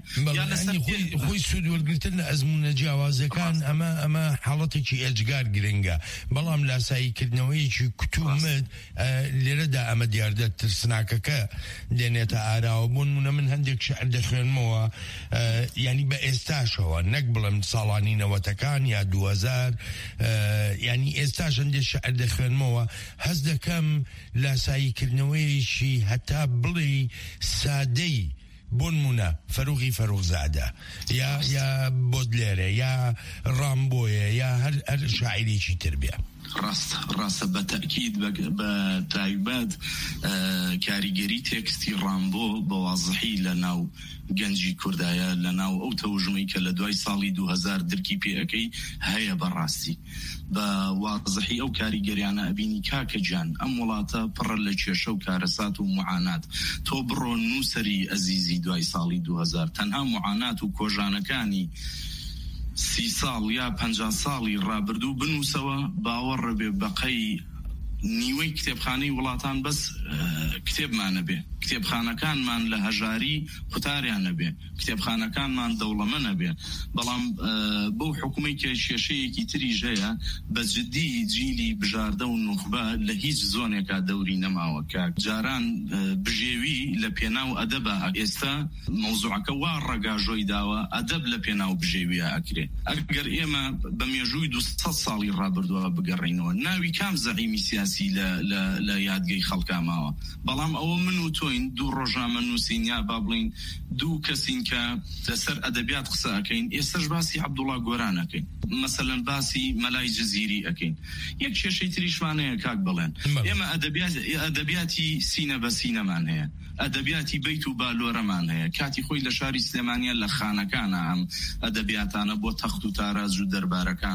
خۆی سوود وەرگرتن لە ئەزمونە جیاوازەکان ئەمە ئەمە حاڵەتێکی ئێجگار گرنگە بەڵام لاساییکردنەوەیکی کتومت لێرەدا ئەمە دیاردە ترسناکەکە دێنێتە ئاراوە بۆ نمونە من هەندێک شعر دەخوێنمەوە ینی بە ئێستاشەوە نەک بڵم ساڵانی نەوەتەکان یا دوهەزار ینی ئێستاش هەندێک شعر دەخوێنمەوە هەز دەکەم لاساییکردنەوەیشی هەتا بڵی سادەی بۆ نمونە فەروغی فەروغزادە یا یا بۆدلێرە یا ڕامبۆیە یا هەر شاعیرێکی تر بێ ڕاستە ڕاستە بە تەکید بە تایبەت کاریگەری تێکستی ڕامبۆ بە وازحی لە ناو گەنجی کوردایە لە ناو ئەو تەوژمەی کە لە دوای ساڵی دوهەزار درکی پێەکەی هەیە بەڕاستی بە وازحی ئەو کاریگەریانە ئەبینی کاکە گیان ئەم وڵاتە پڕە لە کێشە و کارەسات و معانات تۆ بڕۆ نووسەری ئەزیزی دوای ساڵی دوهەزار تەنها معانات و کۆژانەکانی سی ساڵ یا پەنجا ساڵی ڕابردوو بنووسەوە باوەڕە بێ بەقەی نیوەی کتێبخانەی وڵاتان بەس کتێبمانە بێ کتێبخانەکانمان لە هەژاری قوتاریان نەبێ کتێبخانەکانمان دەوڵەمە نەبێ بەڵام بەو حکومەی کە کێشەیەکی تریش هەیە بە جددی جیلی بژاردە و نوخبە لە هیچ زۆنێکا دەوری نەماوە کە جاران بژێوی لە پێناو ئەدەبە ئێستا مەوزوعەکە وا ڕەگاژۆی داوە ئەدەب لە پێناو بژێویە ئەکرێ ئەگەر ئێمە بە مێژووی دووسەد ساڵی ڕابردووە بگەڕێینەوە ناوی کام زەعیمی سیاسی لە یادگەی خەڵکا ماوە بەڵام ئەوە من و تۆین دوو ڕۆژنامە نووسین یا با بڵین دوو کەسین کە لەسەر ئەدەبیات قسە ئەکەین ئێستاش باسی عەبدوڵڵا گۆران ئەکەین مەسەلەن باسی مەلای جزیری ئەکەین یەک کێشەی تریشمانەیە کاک بڵێن ئێمە ئەدەبیاتی سینە بە سینەمان هەیە ئەدەبیاتی بەیت و بالۆرەمان هەیە کاتی خۆی لە شاری سلێمانیە لە خانەکانە ئەم ئەدەبیاتانە بۆ تەخت و تاراز و دەربارەکان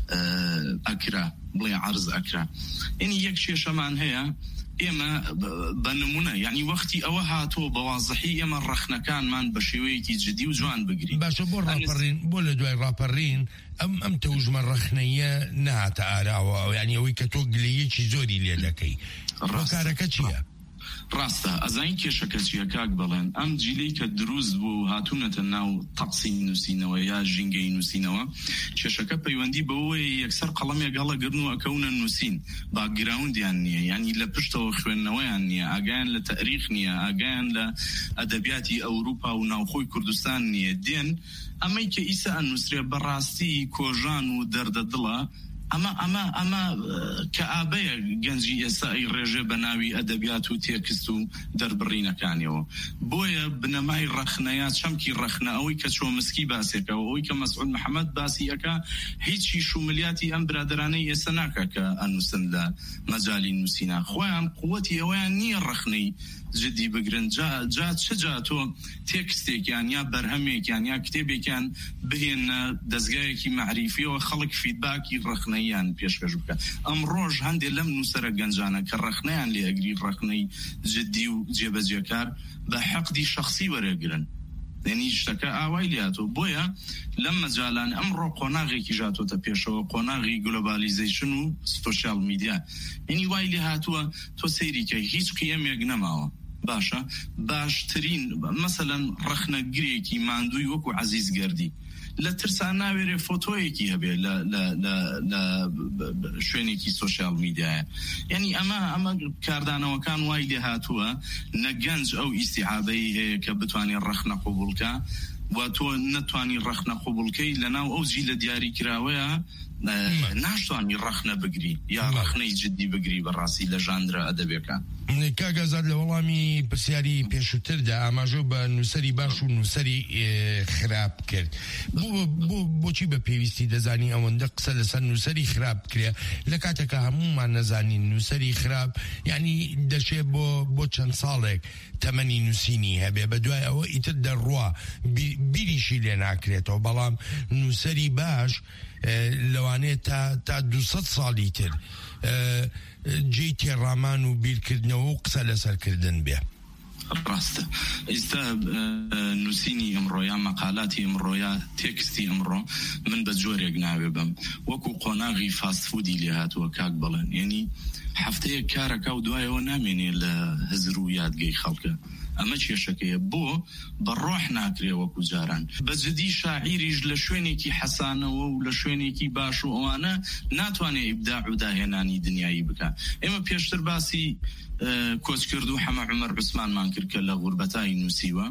ئەکرا بڵێ عەرز ئەکرا یعنی یەک کێشەمان هەیە ئێمە بە نمونە یعنی وەختی ئەوە هاتۆ بە وازحی ئێمە ڕەخنەکانمان بە شێوەیەکی جدی و جوان بگرین باشە بۆ ڕاپەڕین بۆ لە دوای ڕاپەڕین ئەم ئەم تەوژمە ڕەخنەیە نهاتە ئاراوە ینی ئەوەی کە تۆ گلەیەکی زۆری لێ دەکەی ڕاکارەکە چییە؟ ڕاستە ئەزین کێشەکە چیە کاک بڵێن ئەم جیلەی کە دروست بوو هاتوونەتە ناو تەقسیم نووسینەوە یا ژینگەی نووسینەوە کێشەکە پەیوەندی بەوەی یەکسەر قەڵەمێک گەڵە گرن و ئەکەونە نووسین باگراوندیان نییە ینی لە پشتەوە خوێندنەوەیان نییە ئاگایان لە تاریخ نییە ئاگایان لە ئەدەبیاتی ئەوروپا و ناوخۆی کوردستان نییە دێن ئەمەی کە ئیسا ئەنووسرێ بەڕاستی کۆژان و دەردەدڵە ئەمە ئەمە ئەمە کە ئابەیە گەنجی ئێستا ئەی ڕێژێ بە ناوی ئەدەبیات و تێکست و دەربڕینەکانیەوە بۆیە بنەمای ڕەخنەیە چەمکی ڕەخنە ئەوەی کە چۆمسکی باسێکەوە ئەوەی کە مەسعود محەممەد باسی ئەەکە هیچی شوملیاتی ئەم برادرانەی ئێستا ناکە کە ئەنووسن لە مەجای نووسینە خۆیان قووەتی ئەویان نییە ڕەخنەی جدی بگرن جا جا چه جا تۆ تێکستێکیان یا بەرهەمێکیان یا کتێبێکیان بهێنە دەستگایەکی معریفیەوە خەڵک فیدباکی ڕەخنەیان پێشکەش بکە ئەم ڕۆژ هەندێک لەم نووسەرە گەنجانە کە ڕەخنەیان لێ ئەگری ڕەخنەی جدی و جێبەجێکار بە حەقدی شەخصی وەرەگرن دێنی شتەکە ئاوای لاتۆ بۆیە لەم مەجالان ئەمڕۆ قۆناغێکی ژاتۆتە پێشەوە قۆناغی گلۆبالیزیشن و سۆشیال میدیا ینی وای لێ هاتووە تۆ سەیریکە هیچ قیەمێک نەماوە باشە باشترین مەسەلەن ڕەخنەگرێکی ماندووی وەکو عەزیز گەردی لە ترسان ناوێرێ فۆتۆیەکی هەبێ لە شوێنێکی سۆشیال میدیایە یعنی ئەمە ئەمە کاردانەوەکان وای لێ هاتووە نەگەنج ئەو ئیسیحابەی هەیە کە بتوانێت ڕەخنە قوبوڵکە و تۆ نەتوانی ڕەخنە قوبوڵکەی لەناو ئەو جی لە دیاری کراوەیە ناشتوانی ڕەخنە بگری یا ڕەخنەی جدی بگری بەڕاستی لە ژانرە ئەدەبێکان کاگازاد لە وەڵامی پرسیاری پێشووتردا ئاماژە بە نووسەری باش و نووسەری خراپ کرد بۆچی بە پێویستی دەزانی ئەوەندە قسە لەسەر نووسەری خراپ کرێ لە کاتێکە هەمومان نەزانین نووسەری خراپ ینی دەشێ بۆ بۆ چەند ساڵێک تەمەنی نووسینی هەبێ بە دوای ئەوە ئیتر دەڕوا بیریشی لێ ناکرێتەوە بەڵام نووسەری باش لەوانەیە تا تا دووسەد ساڵی تر جێی تێڕامان و بیرکردنەوە و قسە لەسەرکردن بێ ڕاستە ئێستا نووسینی ئەمڕۆ یا مەقالاتی ئەمڕۆ یا تێکستی ئەمڕۆ من بە جۆرێک ناوێ بم وەکو قۆناغی فاستفودی لێ هاتووە کاک بڵێن یعنی هەفتەیە کارەکە و دوایەوە نامێنێ لە هەزر و یادگەی خەڵکە ئەمە کێشەکەیە بۆ بەڕۆح ناکرێ وەکو جاران بەجددی شاعیریش لە شوێنێکی حەسانەوە و لە شوێنێکی باش و ئەوانە ناتوانێت ئیبداع و داهێنانی دنیایی بکە ئێمە پێشتر باسی کۆچ کرد و حەمە عومەر عوسمانمان کرد کە لە غوربەتایی نووسیوە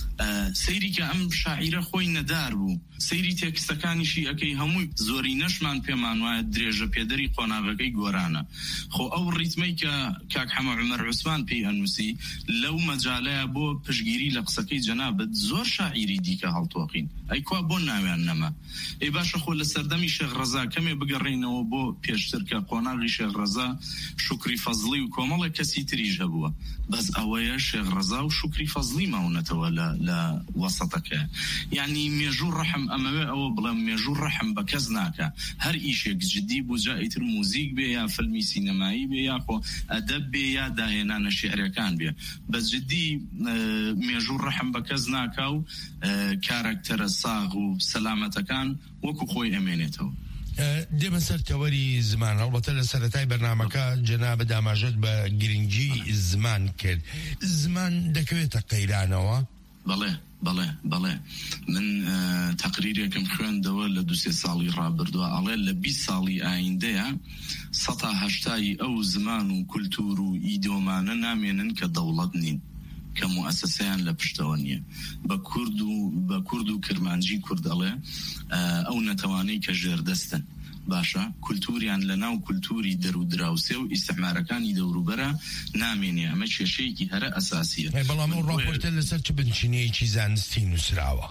سەیری کە ئەم شاعیرە خۆی نەدار بوو سەیری تێکستەکانیشی ئەەکەی هەمووی زۆری نەشمان پێمان وایە درێژە پێدەری قۆناغەکەی گۆرانە خۆ ئەو ڕیتمەی کە کاک حەمە عومەر عوسمان پێی ئەنووسی لەو مەجالەیە بۆ پشگیری لە قسەکەی جەنابەت زۆر شاعیری دیکە هەڵتۆقین ئەیکوا بۆ ناویان نەما ئەی باشە خۆ لە سەردەمی شێخ ڕەزا کەمێ بگەڕێنەوە بۆ پێشتر کە قۆناغی شێخ ڕەزا شوکری فەزڵی و کۆمەڵە کەسی تریش هەبووە بەس ئەوەیە شێخ ڕەزا و شوکری فەزڵی ماونەتەوە لە وەسەتەکە یعنی مێژوو ڕەحم ئەمەوێ ئەوە بڵێم مێژوو ڕەحم بە کەس ناکە هەر ئیشێک جددی بوو جا ئیتر موزیک بێ یا فیلمی سینەمایی بێ یا خۆ ئەدەب بێ یا داهێنانە شێعرەکان بێ بە جددی مێژوو ڕەحم بە کەس ناکا و کارەکتەرە ساغ و سەلامەتەکان وەکو خۆی ئەمێنێتەوە دێمە سەر تەوەری زمان هەڵبەتە لە سەرەتای بەرنامەکە جەنابە داماژەت بە گرنگی زمان کرد زمان دەکەوێتە قەیرانەوە بەڵێ بەڵێ بەڵێ من تەقریرێکم خوێندەوە لە دو سێ ساڵی ڕابردووە ئەڵێ لە بیست ساڵی ئایندەیە سەتا هەشتای ئەو زمان و کولتور و ئیدۆمانە نامێنن کە دەوڵەت نین کە موسسەیان لە پشتەوە نییە بە کورد و بە کورد و کرمانجی کوردەڵێ ئەو نەتەوانەی کە ژێردەستن باشە کولتوریان لە ناو کولتوری دەرو دراوسێ و ئیسعمارەکانی دەوروبەرە نامێنێ ئەمە کێشەیەکی هەرە ئەساسیە بەڵام ئەو ڕاپۆرتە لەسەر چ بنچینەیەکی زانستی نووسراوە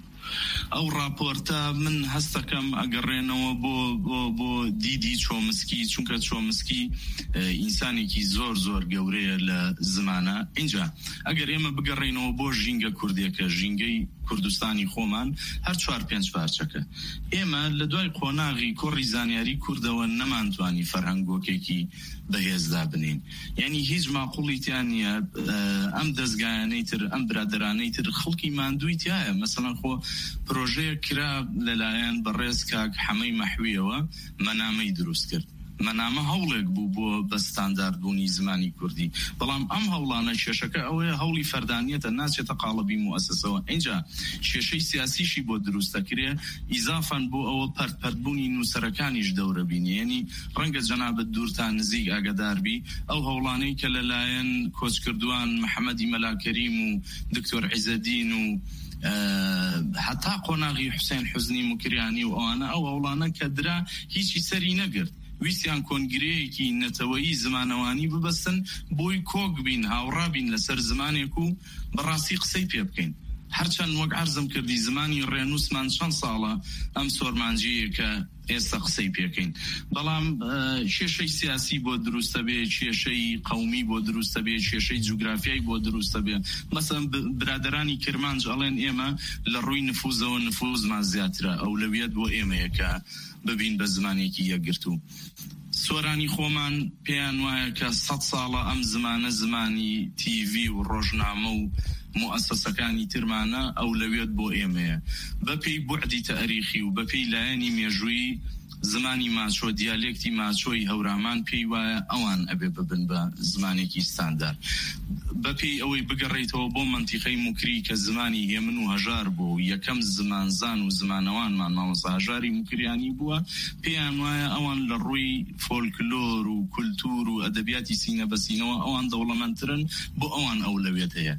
ئەو راپۆرتە من هەستەکەم ئەگەڕێنەوە بۆ بۆ بۆ دیدی چۆمسکی چونکە چۆمسکی ئینسانێکی زۆر زۆر گەورەیە لە زمانە اینجا ئەگەر ئێمە بگەڕێنەوە بۆ ژینگە کوردێکە ژینگەی کوردستانی خۆمان هەر چوار پێنج پارچەکە ئێمە لە دوای قۆناغی کۆڕی زانیاری کوردەوە نەمانتوانی فەرهەنگۆکێکی بەهێزدا بنین یعنی هیچ ماقوڵی نیە ئەم دەستگایانەی تر ئەم برادرانەی تر خەڵکی ماندووی تایە مەسەڵەن خۆ پرۆژەیە کرا لەلایەن بەڕێز کاک حەمەی مەحویەوە مەنامەی دروست کرد مەنامە هەوڵێک بوو بۆ بە ستانداردبوونی زمانی کوردی بەڵام ئەم هەوڵانە کێشەکە ئەوەیە هەوڵی فەردانیەتە ناچێتە قاڵەبی موسسەوە اینجا کێشەی سیاسیشی بۆ دروستەکرێ ئیزافان بۆ ئەوە پەرپەربوونی نووسەرەکانیش دەورە بینی یعنی ڕەنگە جەنابەت دوورتان نزیک ئاگاداربی ئەو هەوڵانەی کە لەلایەن کۆچکردوان محەممەدی مەلاکەریم و دکتۆر عیزەدین و حتا قۆناغی حوسێن حوزنی مکریانی و ئەوانە ئەو هەوڵانە کە درا هیچی سەری نەگرت ویسیان کۆنگرەیەکی نەتەوەیی زمانەوانی ببەستن بۆی کۆک بین هاوڕابین لەسەر زمانێک و بەڕاستی قسەی پێ بکەین هەرچەند وەک عەرزم کردی زمانی ڕێنووسمان چەند ساڵە ئەم سۆرمانجەیە کە ئێستا قسەی پێکەین بەڵام کێشەی سیاسی بۆ دروستە بێ کێشەی قەومی بۆ دروستە بێ کێشەی جوگرافیایی بۆ دروستە بێ مەسەڵەن برادرانی کرمانج ئەڵێن ئێمە لە ڕووی نفوزەوە نفوزمان زیاترە ئەولەویەت بۆ ئێمەیە کە ببین بە زمانێکی یەکگرتو سۆرانی خۆمان پێیان وایە کە سەد ساڵە ئەم زمانە زمانی تیڤی و ڕۆژنامە و موسسەکانی ترمانە ئەولەویەت بۆ ئێمەیە بەپێی بوعدی تاریخی و بەپێی لایەنی مێژووی زمانی ماچۆ دیالێکتی ماچۆی هەورامان پێی وایە ئەوان ئەبێ ببن بە زمانێکی ستاندار بەپێی ئەوەی بگەڕێیتەوە بۆ منتیقەی موکری کە زمانی هێمن و هەژار بوو و یەکەم زمانزان و زمانەوانمان مامۆستا هەژاری موکریانی بووە پێیان وایە ئەوان لە ڕووی فۆلکلۆر و کولتور و ئەدەبیاتی سینە بەسینەوە ئەوان دەوڵەمەندترن بۆ ئەوان ئەولەویەت هەیە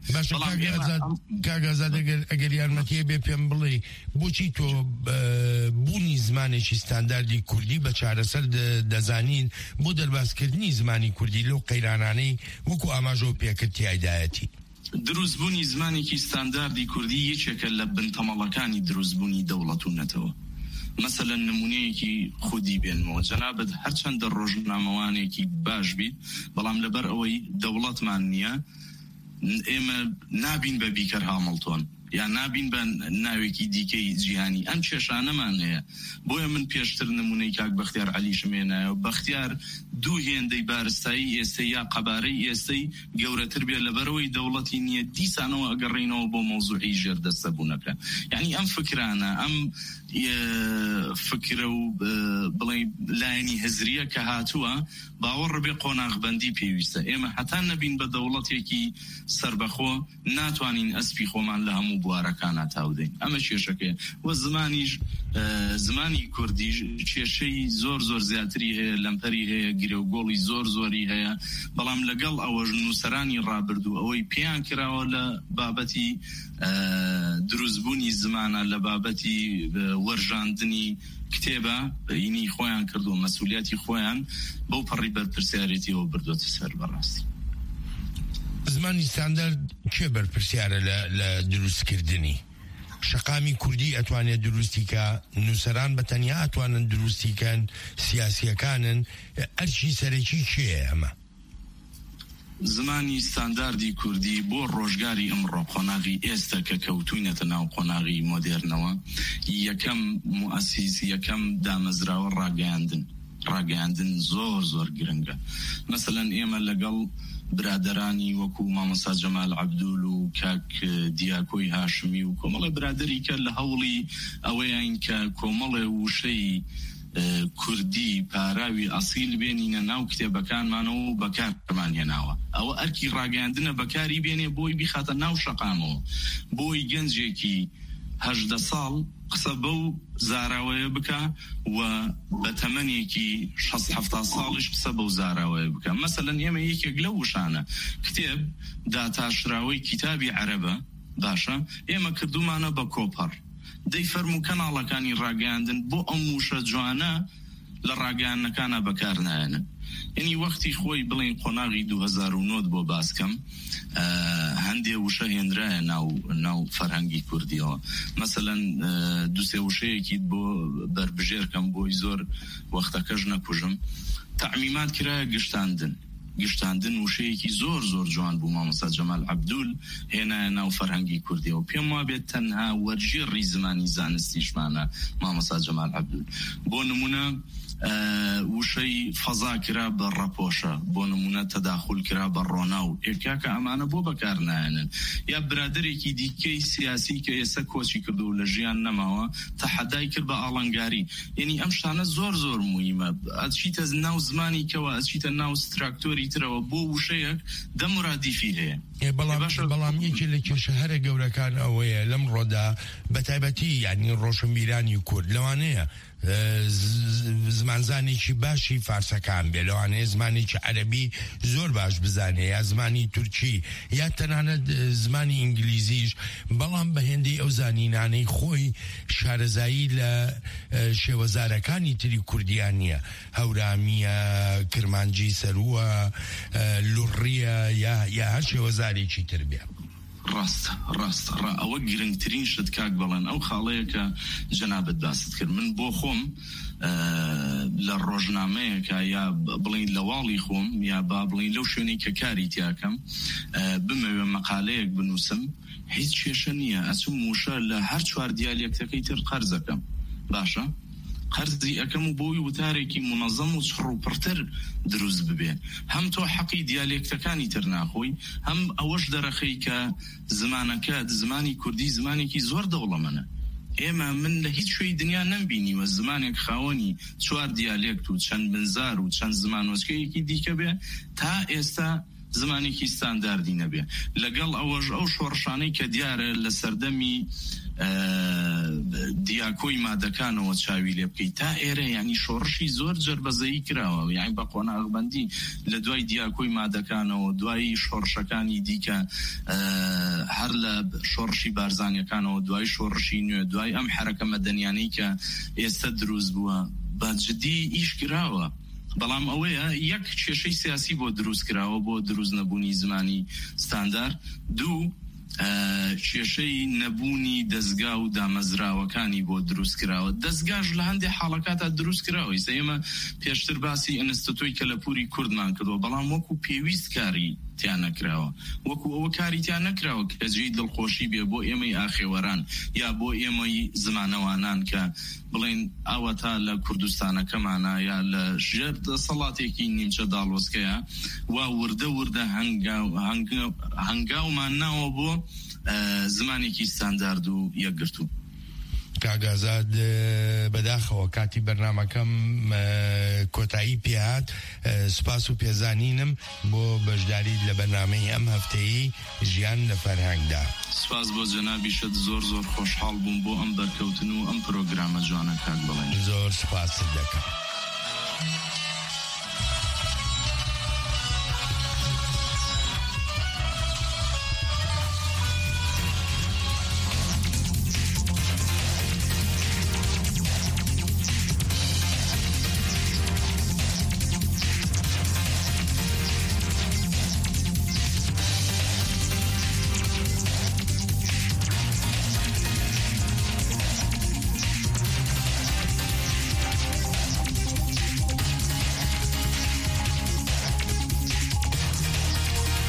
کاگازاد ئەگەر یارمەتیە بێ پێم بڵێ بۆچی تۆ بوونی زمانێکی ستاندار کوردی بە چارەسەر دەزانین بۆ دەرباسکردنی زمانی کوردی لەو قەیرانانەی وەکو ئاماژۆ پێکردی ئایدایەتی دروستبوونی زمانێکی ستانداردی کوردی یەکێکە لە بنتەمەڵەکانی دروستبوونی دەوڵەتونەتەوە مەسەلەن نمونەیەکی خودی بێنمەوە جەنابەت هەرچەندە ڕۆژنامەوانێکی باش بیت بەڵام لەبەر ئەوەی دەوڵەتمان نییە ئێمە نابین بە بیکەر هامڵتۆن یا نابین بە ناوێکی دیکەی جیهانی ئەم کێشانەمان هەیە بۆیە من پێشتر نمونەی کاک بەختیار عەلیشم هێنایە و بەختیار دوو هێندەی بارستایی ئێستا یا قەبارەی ئێستەی گەورەتر بێت لەبەرەوەی دەوڵەتی نییە دیسانەوە ئەگەڕێنەوە بۆ مەوزوعی ژێردەستەبوونەکە. یعنی ئەم فکرانە ئەم فکرە و بڵێ لایەنی هەزریە کە هاتووە باوەڕ بێ قۆناغبەندی پێویستە. ئێمە هەتا نەبین بە دەوڵەتێکی سربەخۆ ناتوانین ئەسپی خۆمان لە هەموو بوارەکانە تاودەین. ئەمە کێشەکەیە و زمانیش زمانی کوردی کێشەی زۆر زۆر زیاتری هەیە، لەمپەری هەیە، گرێوگۆڵی زۆر زۆری هەیە، بەڵام لەگەڵ ئەوە نووسەرانی ڕابردوو ئەوەی پێیان کراوە لە بابەتی دروستبوونی زمانە، لە بابەتی وەرژاندنی کتێبە بەینی خۆیان کردو مەسئولیەتی خۆیان بەو پەڕی بەرپرسیارەتیەوە بردووەتە سەر بەڕاستی. زمانی ستاندارد کێ بەرپرسیارە لە دروستکردنی؟ شەقامی کوردی ئەتوانێت دروستیکە، نووسەران بە تەنیا ئەتوانن دروستیکەن، سیاسیەکانن، ئەرچی سەرەکی کێیە ئەمە؟ زمانی ستانداردی کوردی بۆ ڕۆژگاری ئەمڕۆ قۆناغی ئێستا کە کەوتوینەتە ناو قۆناغی مۆدێرنەوە، یەکەم موئەسیس، یەکەم دامەزراوە ڕاگەیاندن ڕاگەیاندن زۆر زۆر گرنگە. مەسەلەن ئێمە لەگەڵ برادرانی وەکو مامۆستا جەمال عەبدول و کاک دیاکۆی هاشمی و کۆمەڵی برادری کە لە هەوڵی ئەوەیان کە کۆمەڵێ وشەی کوردی پاراوی ئەسیل بێنینە ناو کتێبەکانمانەوە و بەکارمان هێناوە. ئەوە ئەرکی ڕاگەیاندنە بەکاری بێنێ بۆی بیخاتە ناو شەقامەوە، بۆی گەنجێکی هەژدە ساڵ قسە بەو زاراوەیە بکە و بە تەمەنێکی شەست هەفتا ساڵیش قسە بەو زاراوەیە بکە. مەسەلەن ئێمە یەکێک لەو وشانە کتێب داتاشراوەی کتابی عەرەبە، باشە ئێمە کردومانە بە کۆپەڕ، دەی فەرموو کەناڵەکانی ڕاگەیاندن بۆ ئەم وشە جوانە لە ڕاگەیاندنەکانە بەکار نایەنن. یعنی وەختی خۆی بڵێن قۆناغی دوو هەزار و نۆ بۆ باسکەم هەندێ وشە هێنرایە ناو ناو فەرهەنگی کوردیەوە. مەسەلەن دووسێ وشەیەکی بۆ بربژێرکەم بۆی زۆر وەختەکەش نەکوژم، تەعمیمات کرایە گشتاندن گشتاندن وشەیەکی زۆر زۆر جوان بوو مامۆستا جەمال عەبدول هێنایە ناو فەرهەنگی کوردیەوە. پێم وابێت تەنها وەرژێڕی زمانی زانستیشمانە مامۆستا جەمال عەبدول. بۆ نمونە وشەی فەزا کرا بە ڕەپۆشە، بۆ نمونە تەداخل کرا بە ڕۆناو، ئێکاکە ئەمانە بۆ بەکار نایەنن. یا برادێکی دیکەی سیاسی کە ئێستا کۆچی کردو و لە ژیان نەماوە تەحەدای کرد بە ئاڵنگاری. یعنی ئەم شتانە زۆر زۆر موهیمە. ئەچیتە ناو زمانی کەوە، ئەچیتە ناو ستراکتۆری ترەوە بۆ وشەیەک دەمورادیفی هەیە. بەڵام یەکێ لە کێشە هەرە گەورەکان ئەوەیە لەم ڕۆدا بەتایبەتی یعنی ڕۆشنبیرانی کورد لەوانەیە زمانزانێکی باشی فارسەکان بێ، لەوانەیە زمانێکی عەرەبی زۆر باش بزانێ، یا زمانی تورکی، یا تەنانەت زمانی ئینگلیزیش، بەڵام بە هێندەی ئەو زانینانەی خۆی شارەزایی لە شێوەزارەکانی تری کوردیان نییە. هەورامیە، کرمانجی سەرووە، لوڕیە، یا هەر شێوەزارێکی تر بێ. ڕاستە ڕاستە ڕا ئەوە گرنگترین شت کاک بەڵێن ئەو خاڵەیە کە جەنابەت باست کرد. من بۆ خۆم لە ڕۆژنامەیەکە یا بڵین لە واڵی خۆم یا با بڵین لەو شوێنەی کە کاری تیاکەم بمەوێ مەقالەیەک بنووسم، هیچ کێشە نییە ئەچم موشە لە هەر چوار دیالێکتەکەی تر قەرزەکەم، باشە قەرزی ئەەکەم و بۆی وتارێکی منەظەم و چڕ و پڕتر دروست ببێ. هەم تۆ حەقی دیالێکتەکانی تر ناخۆی، هەم ئەوەش دەرەخەی کە زمانەکە زمانی کوردی زمانێکی زۆر دەوڵەمەنە. ئێمە من لە هیچ شوێی دنیا نەمبینیوە زمانێک خاوەنی چوار دیالێکت و چەند بنزار و چەند زمان وەچکەیەکی دیکە بێ تا ئێستا زمانێکی ستانداردی نەبێ. لەگەڵ ئەوەش ئەو شۆڕشانەی کە دیارە لە سەردەمی دیاکۆی مادەکانەوە چاوی لێ بکەیت تا ئێرە، ینی شۆڕشی زۆر جربەزەیی کراوە، یعنی بە قۆناغبەندی لە دوای دیاکۆی مادەکانەوە، دوای شۆڕشەکانی دیکە، هەر لە شۆڕشی بارزانیەکانەوە، دوای شۆڕشی نوێ، دوای ئەم حرەکە مەدەنیانەی کە ئێستا دروست بووە، بە جدی ئیش کراوە. بەڵام ئەوەیە یەک کێشەی سیاسی بۆ دروست کراوە بۆ دروست نەبوونی زمانی ستاندار، دوو کێشەی نەبوونی دەستگا و دامەزراوەکانی بۆ دروست کراوە. دەستگاش لە هەندێک حاڵەکاتە دروست کراوە. ئێمە پێشتر باسی ئینستیتوی کەلەپوری کوردمان کردەوە، بەڵام وەکو پێویست کاری تیان نەکراوە وەکو ئەوە کاری تیان نەکراوە کە جێی دڵخۆشی بێ بۆ ئێمەی ئاخێوەران یا بۆ ئێمەی زمانەوانان کە بڵێن ئەوە تا لە کوردستانەکەمانە یا لە ژێر دەسەڵاتێکی نیمچە داڵۆزکەیە وا وردە وردە هەنگاومان ناوە بۆ زمانێکی ستاندارد و یەکگرتوو. کاگازاد بەداخەوە کاتی بەرنامەکەم کۆتایی پێهات سوپاس و پێزانینم بۆ بەشداری لە بەرنامەی ئەم هەفتەیی ژیان لە فەرهەنگدا. سپاس بۆ جەنابیشت زۆر زۆر خۆشحاڵ بووم بۆ ئەم بەرکەوتن و ئەم پرۆگرامە جوانە کاک بڵێن. زۆر سپاست دەکەم.